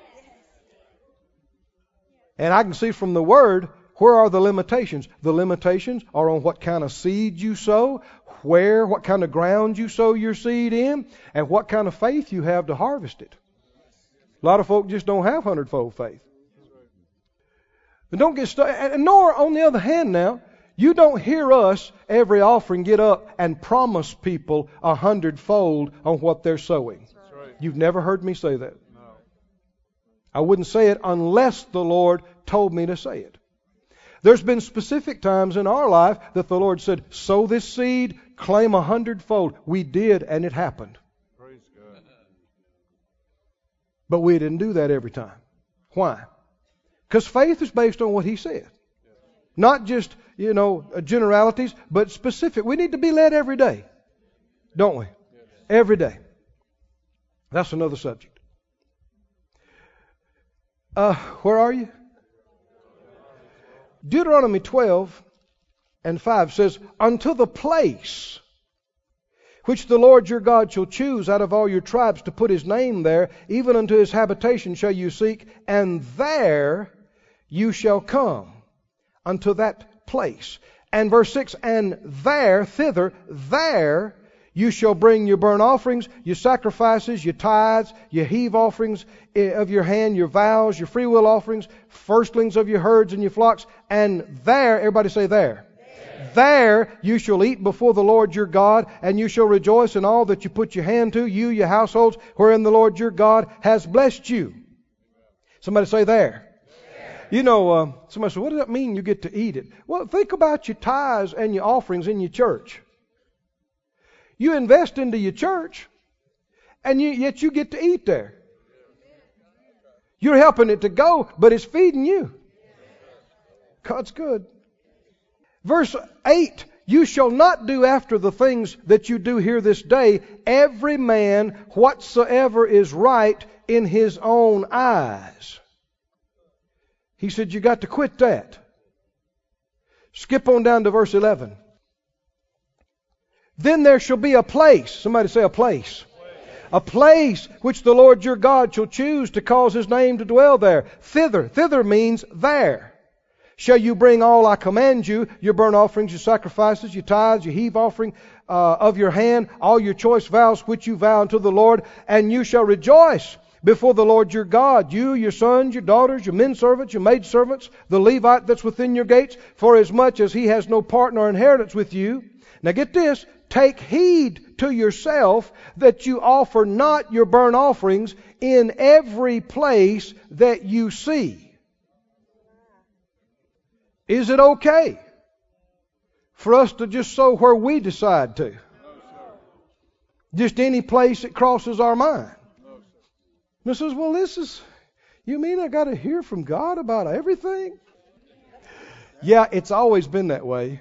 And I can see from the Word, where are the limitations? The limitations are on what kind of seed you sow, where, what kind of ground you sow your seed in, and what kind of faith you have to harvest it. A lot of folk just don't have hundredfold faith. And don't get stuck. And nor, on the other hand now, you don't hear us every offering get up and promise people a hundredfold on what they're sowing. You've never heard me say that. No. I wouldn't say it unless the Lord told me to say it. There's been specific times in our life that the Lord said, sow this seed, claim a hundredfold. We did, and it happened. Praise God. But we didn't do that every time. Why? Because faith is based on what He said. Not just, you know, generalities, but specific. We need to be led every day, don't we? Every day. That's another subject. Uh, where are you? Deuteronomy twelve and five says, unto the place which the Lord your God shall choose out of all your tribes to put His name there, even unto His habitation shall you seek, and there you shall come unto that place. And verse six, and there, thither, there you shall bring your burnt offerings, your sacrifices, your tithes, your heave offerings of your hand, your vows, your freewill offerings, firstlings of your herds and your flocks. And there, everybody say there. There. There you shall eat before the Lord your God, and you shall rejoice in all that you put your hand to, you, your households, wherein the Lord your God has blessed you. Somebody say there. You know, uh, somebody said, what does that mean you get to eat it? Well, think about your tithes and your offerings in your church. You invest into your church, and you, yet you get to eat there. You're helping it to go, but it's feeding you. God's good. Verse eight, you shall not do after the things that you do here this day, every man whatsoever is right in his own eyes. He said you got to quit that. Skip on down to verse eleven. Then there shall be a place. Somebody say a place. A place which the Lord your God shall choose to cause His name to dwell there. Thither. Thither means there. Shall you bring all I command you, your burnt offerings, your sacrifices, your tithes, your heave offering uh, of your hand, all your choice vows which you vow unto the Lord, and you shall rejoice before the Lord your God, you, your sons, your daughters, your men servants, your maid servants, the Levite that's within your gates, for as much as he has no part nor inheritance with you. Now get this, take heed to yourself that you offer not your burnt offerings in every place that you see. Is it okay for us to just sow where we decide to? Just any place that crosses our mind? And says, well, this is, you mean I got to hear from God about everything? Yeah, it's always been that way.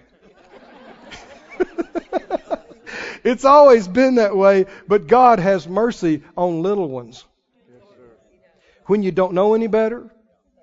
It's always been that way, but God has mercy on little ones. When you don't know any better,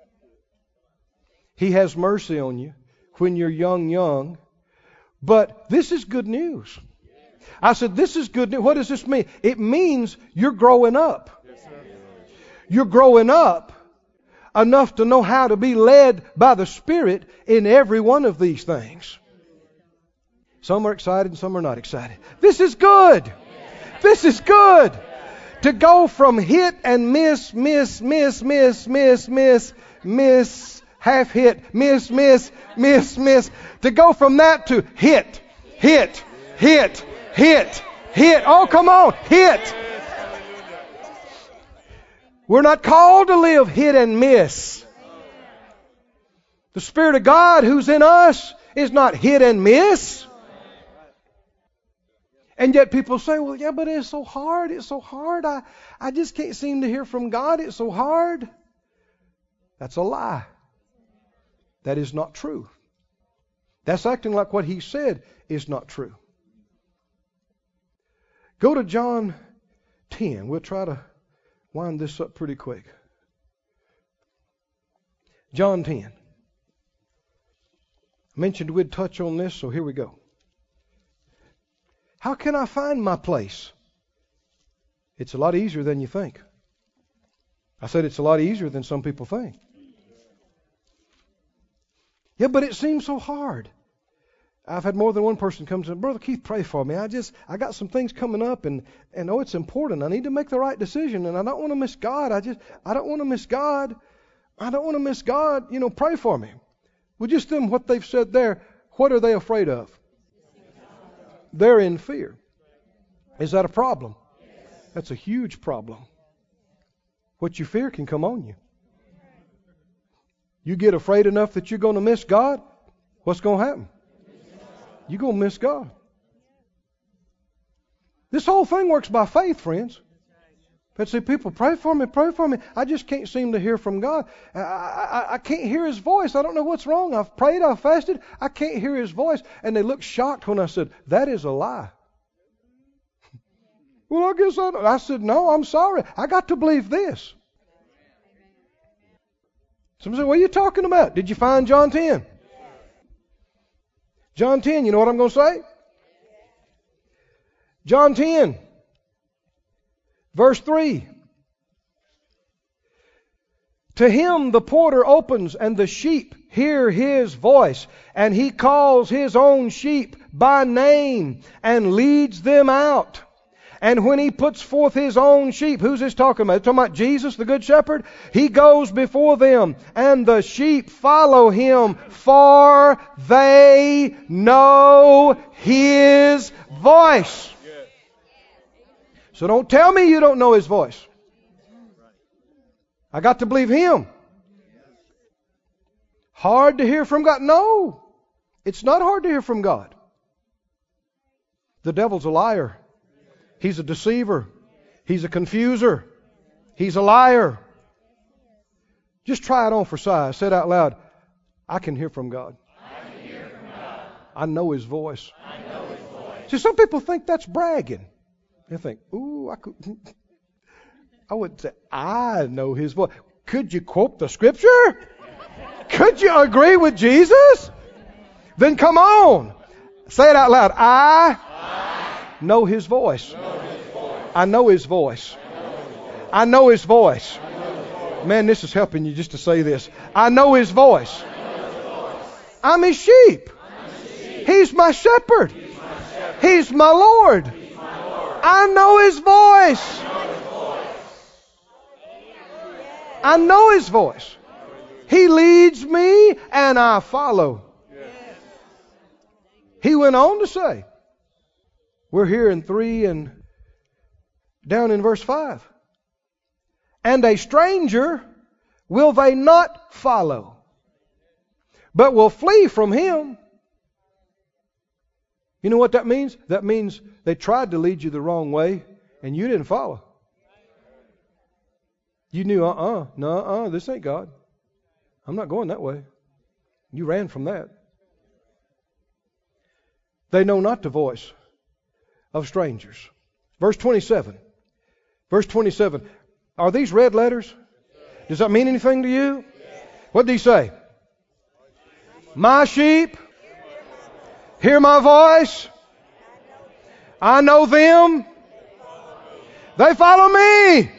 He has mercy on you. When you're young, young. But this is good news. I said, this is good news. What does this mean? It means you're growing up. You're growing up enough to know how to be led by the Spirit in every one of these things. Some are excited and some are not excited. This is good. This is good. To go from hit and miss, miss, miss, miss, miss, miss, miss, half hit, miss, miss, miss, miss. To go from that to hit, hit, hit, hit, hit. Oh, come on, hit. We're not called to live hit and miss. The Spirit of God who's in us is not hit and miss. And yet people say, well, yeah, but it's so hard. It's so hard. I, I just can't seem to hear from God. It's so hard. That's a lie. That is not true. That's acting like what He said is not true. Go to John ten. We'll try to wind this up pretty quick. John ten. I mentioned we'd touch on this, so here we go. How can I find my place? It's a lot easier than you think. I said it's a lot easier than some people think. Yeah, but it seems so hard. I've had more than one person come to me, Brother Keith, pray for me. I just, I got some things coming up, and, and oh, it's important. I need to make the right decision, and I don't want to miss God. I just, I don't want to miss God. I don't want to miss God. You know, pray for me. Well, just them, what they've said there, what are they afraid of? They're in fear. Is that a problem? That's a huge problem. what you fear can come on you. You get afraid enough that you're going to miss God, what's going to happen? You're going to miss God. This whole thing works by faith, friends. But see, people pray for me, pray for me. I just can't seem to hear from God. I, I, I can't hear His voice. I don't know what's wrong. I've prayed, I've fasted. I can't hear His voice. And they looked shocked when I said, that is a lie. Well, I guess I, I said, no, I'm sorry. I got to believe this. Somebody said, what are you talking about? Did you find John ten? John ten, you know what I'm going to say? John ten, verse three. To him the porter opens, and the sheep hear his voice, and he calls his own sheep by name and leads them out. And when he puts forth his own sheep, who's this talking about? He's talking about Jesus, the good shepherd. He goes before them, and the sheep follow him, for they know his voice. So don't tell me you don't know his voice. I got to believe him. Hard to hear from God? No, it's not hard to hear from God. The devil's a liar. He's a deceiver. He's a confuser. He's a liar. Just try it on for size. Say it out loud. I can hear from God. I can hear from God. I know His voice. I know His voice. See, some people think that's bragging. They think, ooh, I could. I would say, I know His voice. Could you quote the Scripture? Could you agree with Jesus? Then come on. Say it out loud. I, I know His voice. Know his voice. I know His voice. I know His voice. Man, this is helping you just to say this. I know His voice. I'm His sheep. He's my shepherd. He's my Lord. I know His voice. I know His voice. He leads me and I follow. He went on to say, we're here in three and down in verse five. And a stranger will they not follow, but will flee from him. You know what that means? That means they tried to lead you the wrong way and you didn't follow. You knew, uh-uh, no, uh-uh, this ain't God. I'm not going that way. You ran from that. They know not the voice of strangers. Verse twenty-seven. Verse twenty-seven. Are these red letters? Does that mean anything to you? What did he say? My sheep hear my voice. I know them. They follow me.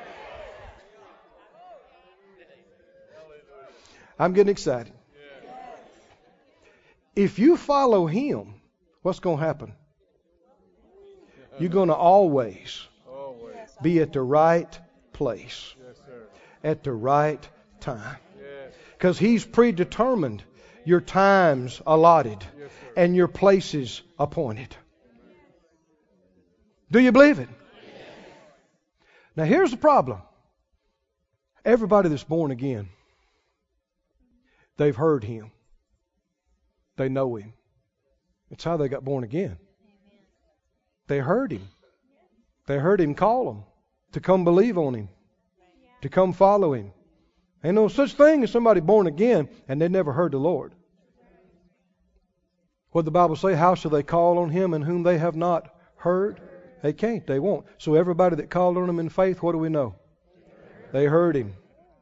I'm getting excited. If you follow Him, what's going to happen? You're going to always be at the right place at the right time. Because He's predetermined your times allotted and your places appointed. Do you believe it? Now here's the problem. Everybody that's born again, they've heard Him. They know Him. It's how they got born again. They heard Him. They heard Him call them to come believe on Him, to come follow Him. Ain't no such thing as somebody born again and they never heard the Lord. What did the Bible say? How shall they call on Him in whom they have not heard? They can't. They won't. So everybody that called on Him in faith, what do we know? They heard Him.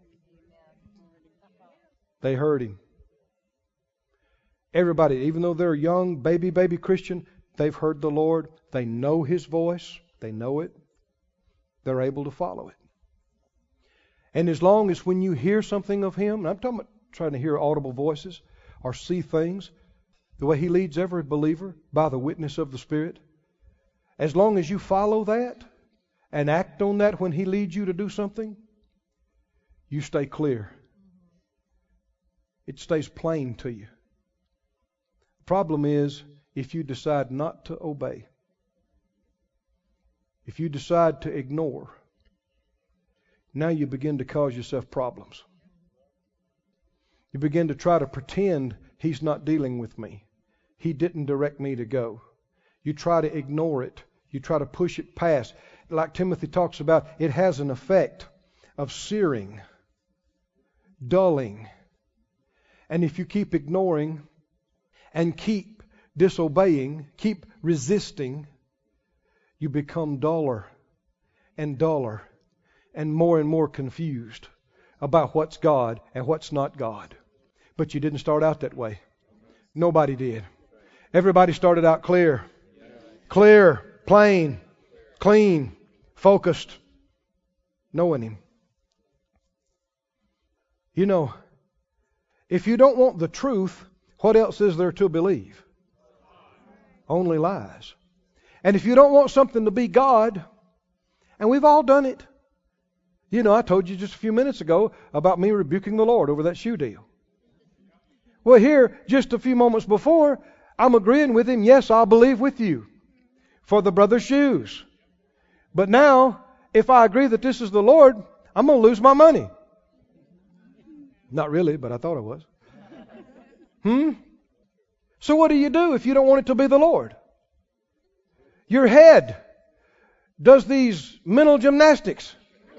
They heard Him. Everybody, even though they're a young, baby, baby Christian, they've heard the Lord. They know His voice. They know it. They're able to follow it. And as long as when you hear something of Him, and I'm talking about trying to hear audible voices or see things, the way He leads every believer by the witness of the Spirit, as long as you follow that and act on that when He leads you to do something, you stay clear. It stays plain to you. The problem is if you decide not to obey, if you decide to ignore, now you begin to cause yourself problems. You begin to try to pretend He's not dealing with me. He didn't direct me to go. You try to ignore it. You try to push it past. Like Timothy talks about, it has an effect of searing, dulling. And if you keep ignoring and keep disobeying, keep resisting, you become duller and duller and more and more confused about what's God and what's not God. But you didn't start out that way. Nobody did. Everybody started out clear. Clear, plain, clean, focused, knowing Him. You know, if you don't want the truth, what else is there to believe? Only lies. And if you don't want something to be God, and we've all done it. You know, I told you just a few minutes ago about me rebuking the Lord over that shoe deal. Well, here, just a few moments before, I'm agreeing with Him. Yes, I'll believe with you for the brother's shoes. But now, if I agree that this is the Lord, I'm going to lose my money. Not really, but I thought I was. Hmm? So what do you do if you don't want it to be the Lord? Your head does these mental gymnastics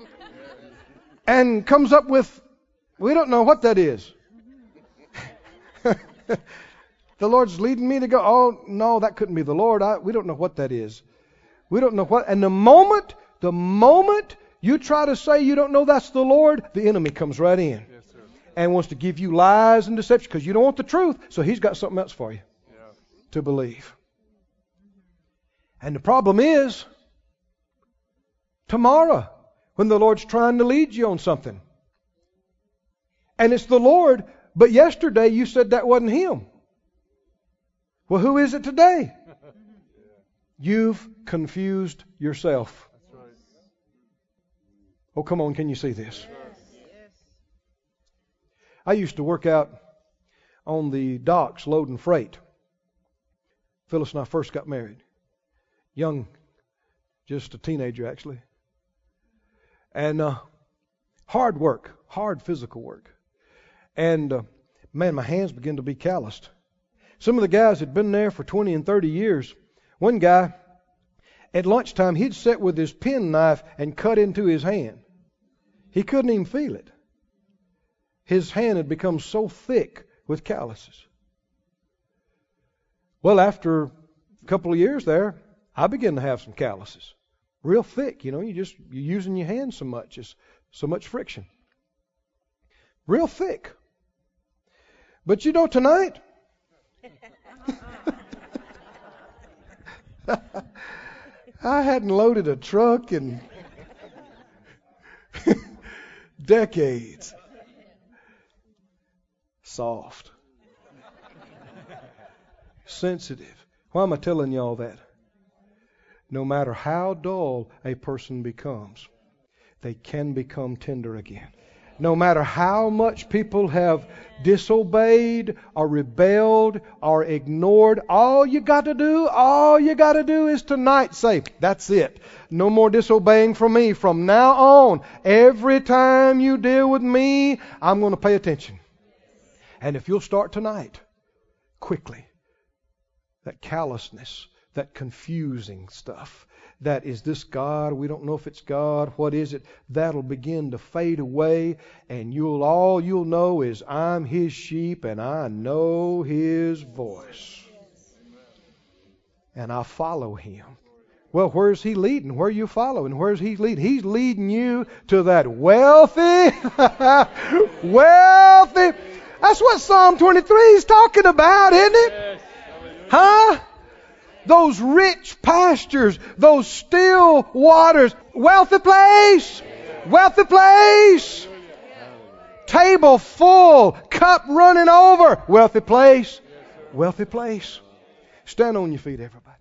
and comes up with, we don't know what that is. The Lord's leading me to go, oh, no, that couldn't be the Lord. I, we don't know what that is. We don't know what. And the moment, the moment you try to say you don't know that's the Lord, the enemy comes right in. Yes, sir. And wants to give you lies and deception because you don't want the truth. So he's got something else for you Yeah. to believe. And the problem is, tomorrow, when the Lord's trying to lead you on something, and it's the Lord, but yesterday you said that wasn't Him. Well, who is it today? You've confused yourself. That's right. Oh, come on, can you see this? I used to work out on the docks loading freight. Phyllis and I first got married. Young, just a teenager actually. And uh, hard work, hard physical work. And uh, man, my hands began to be calloused. Some of the guys had been there for twenty and thirty years. One guy, at lunchtime, he'd sit with his penknife and cut into his hand. He couldn't even feel it. His hand had become so thick with calluses. Well, after a couple of years there, I began to have some calluses. Real thick, you know, you just, you're using your hands so much. It's so much friction. Real thick. But you know, tonight, I hadn't loaded a truck in decades. Soft. Sensitive. Why am I telling you all that? No matter how dull a person becomes, they can become tender again. No matter how much people have disobeyed or rebelled or ignored, all you got to do, all you got to do is tonight say, that's it. No more disobeying from me. From now on, every time you deal with me, I'm going to pay attention. And if you'll start tonight, quickly, that callousness, that confusing stuff, that is this God, we don't know if it's God, what is it, that'll begin to fade away, and you'll all you'll know is I'm His sheep and I know His voice. And I follow Him. Well, where's He leading? Where are you following? Where's He leading? He's leading you to that wealthy, wealthy. That's what Psalm twenty-three is talking about, isn't it? Huh? Those rich pastures, those still waters. Wealthy place. Wealthy place. Table full. Cup running over. Wealthy place. Wealthy place. Stand on your feet, everybody.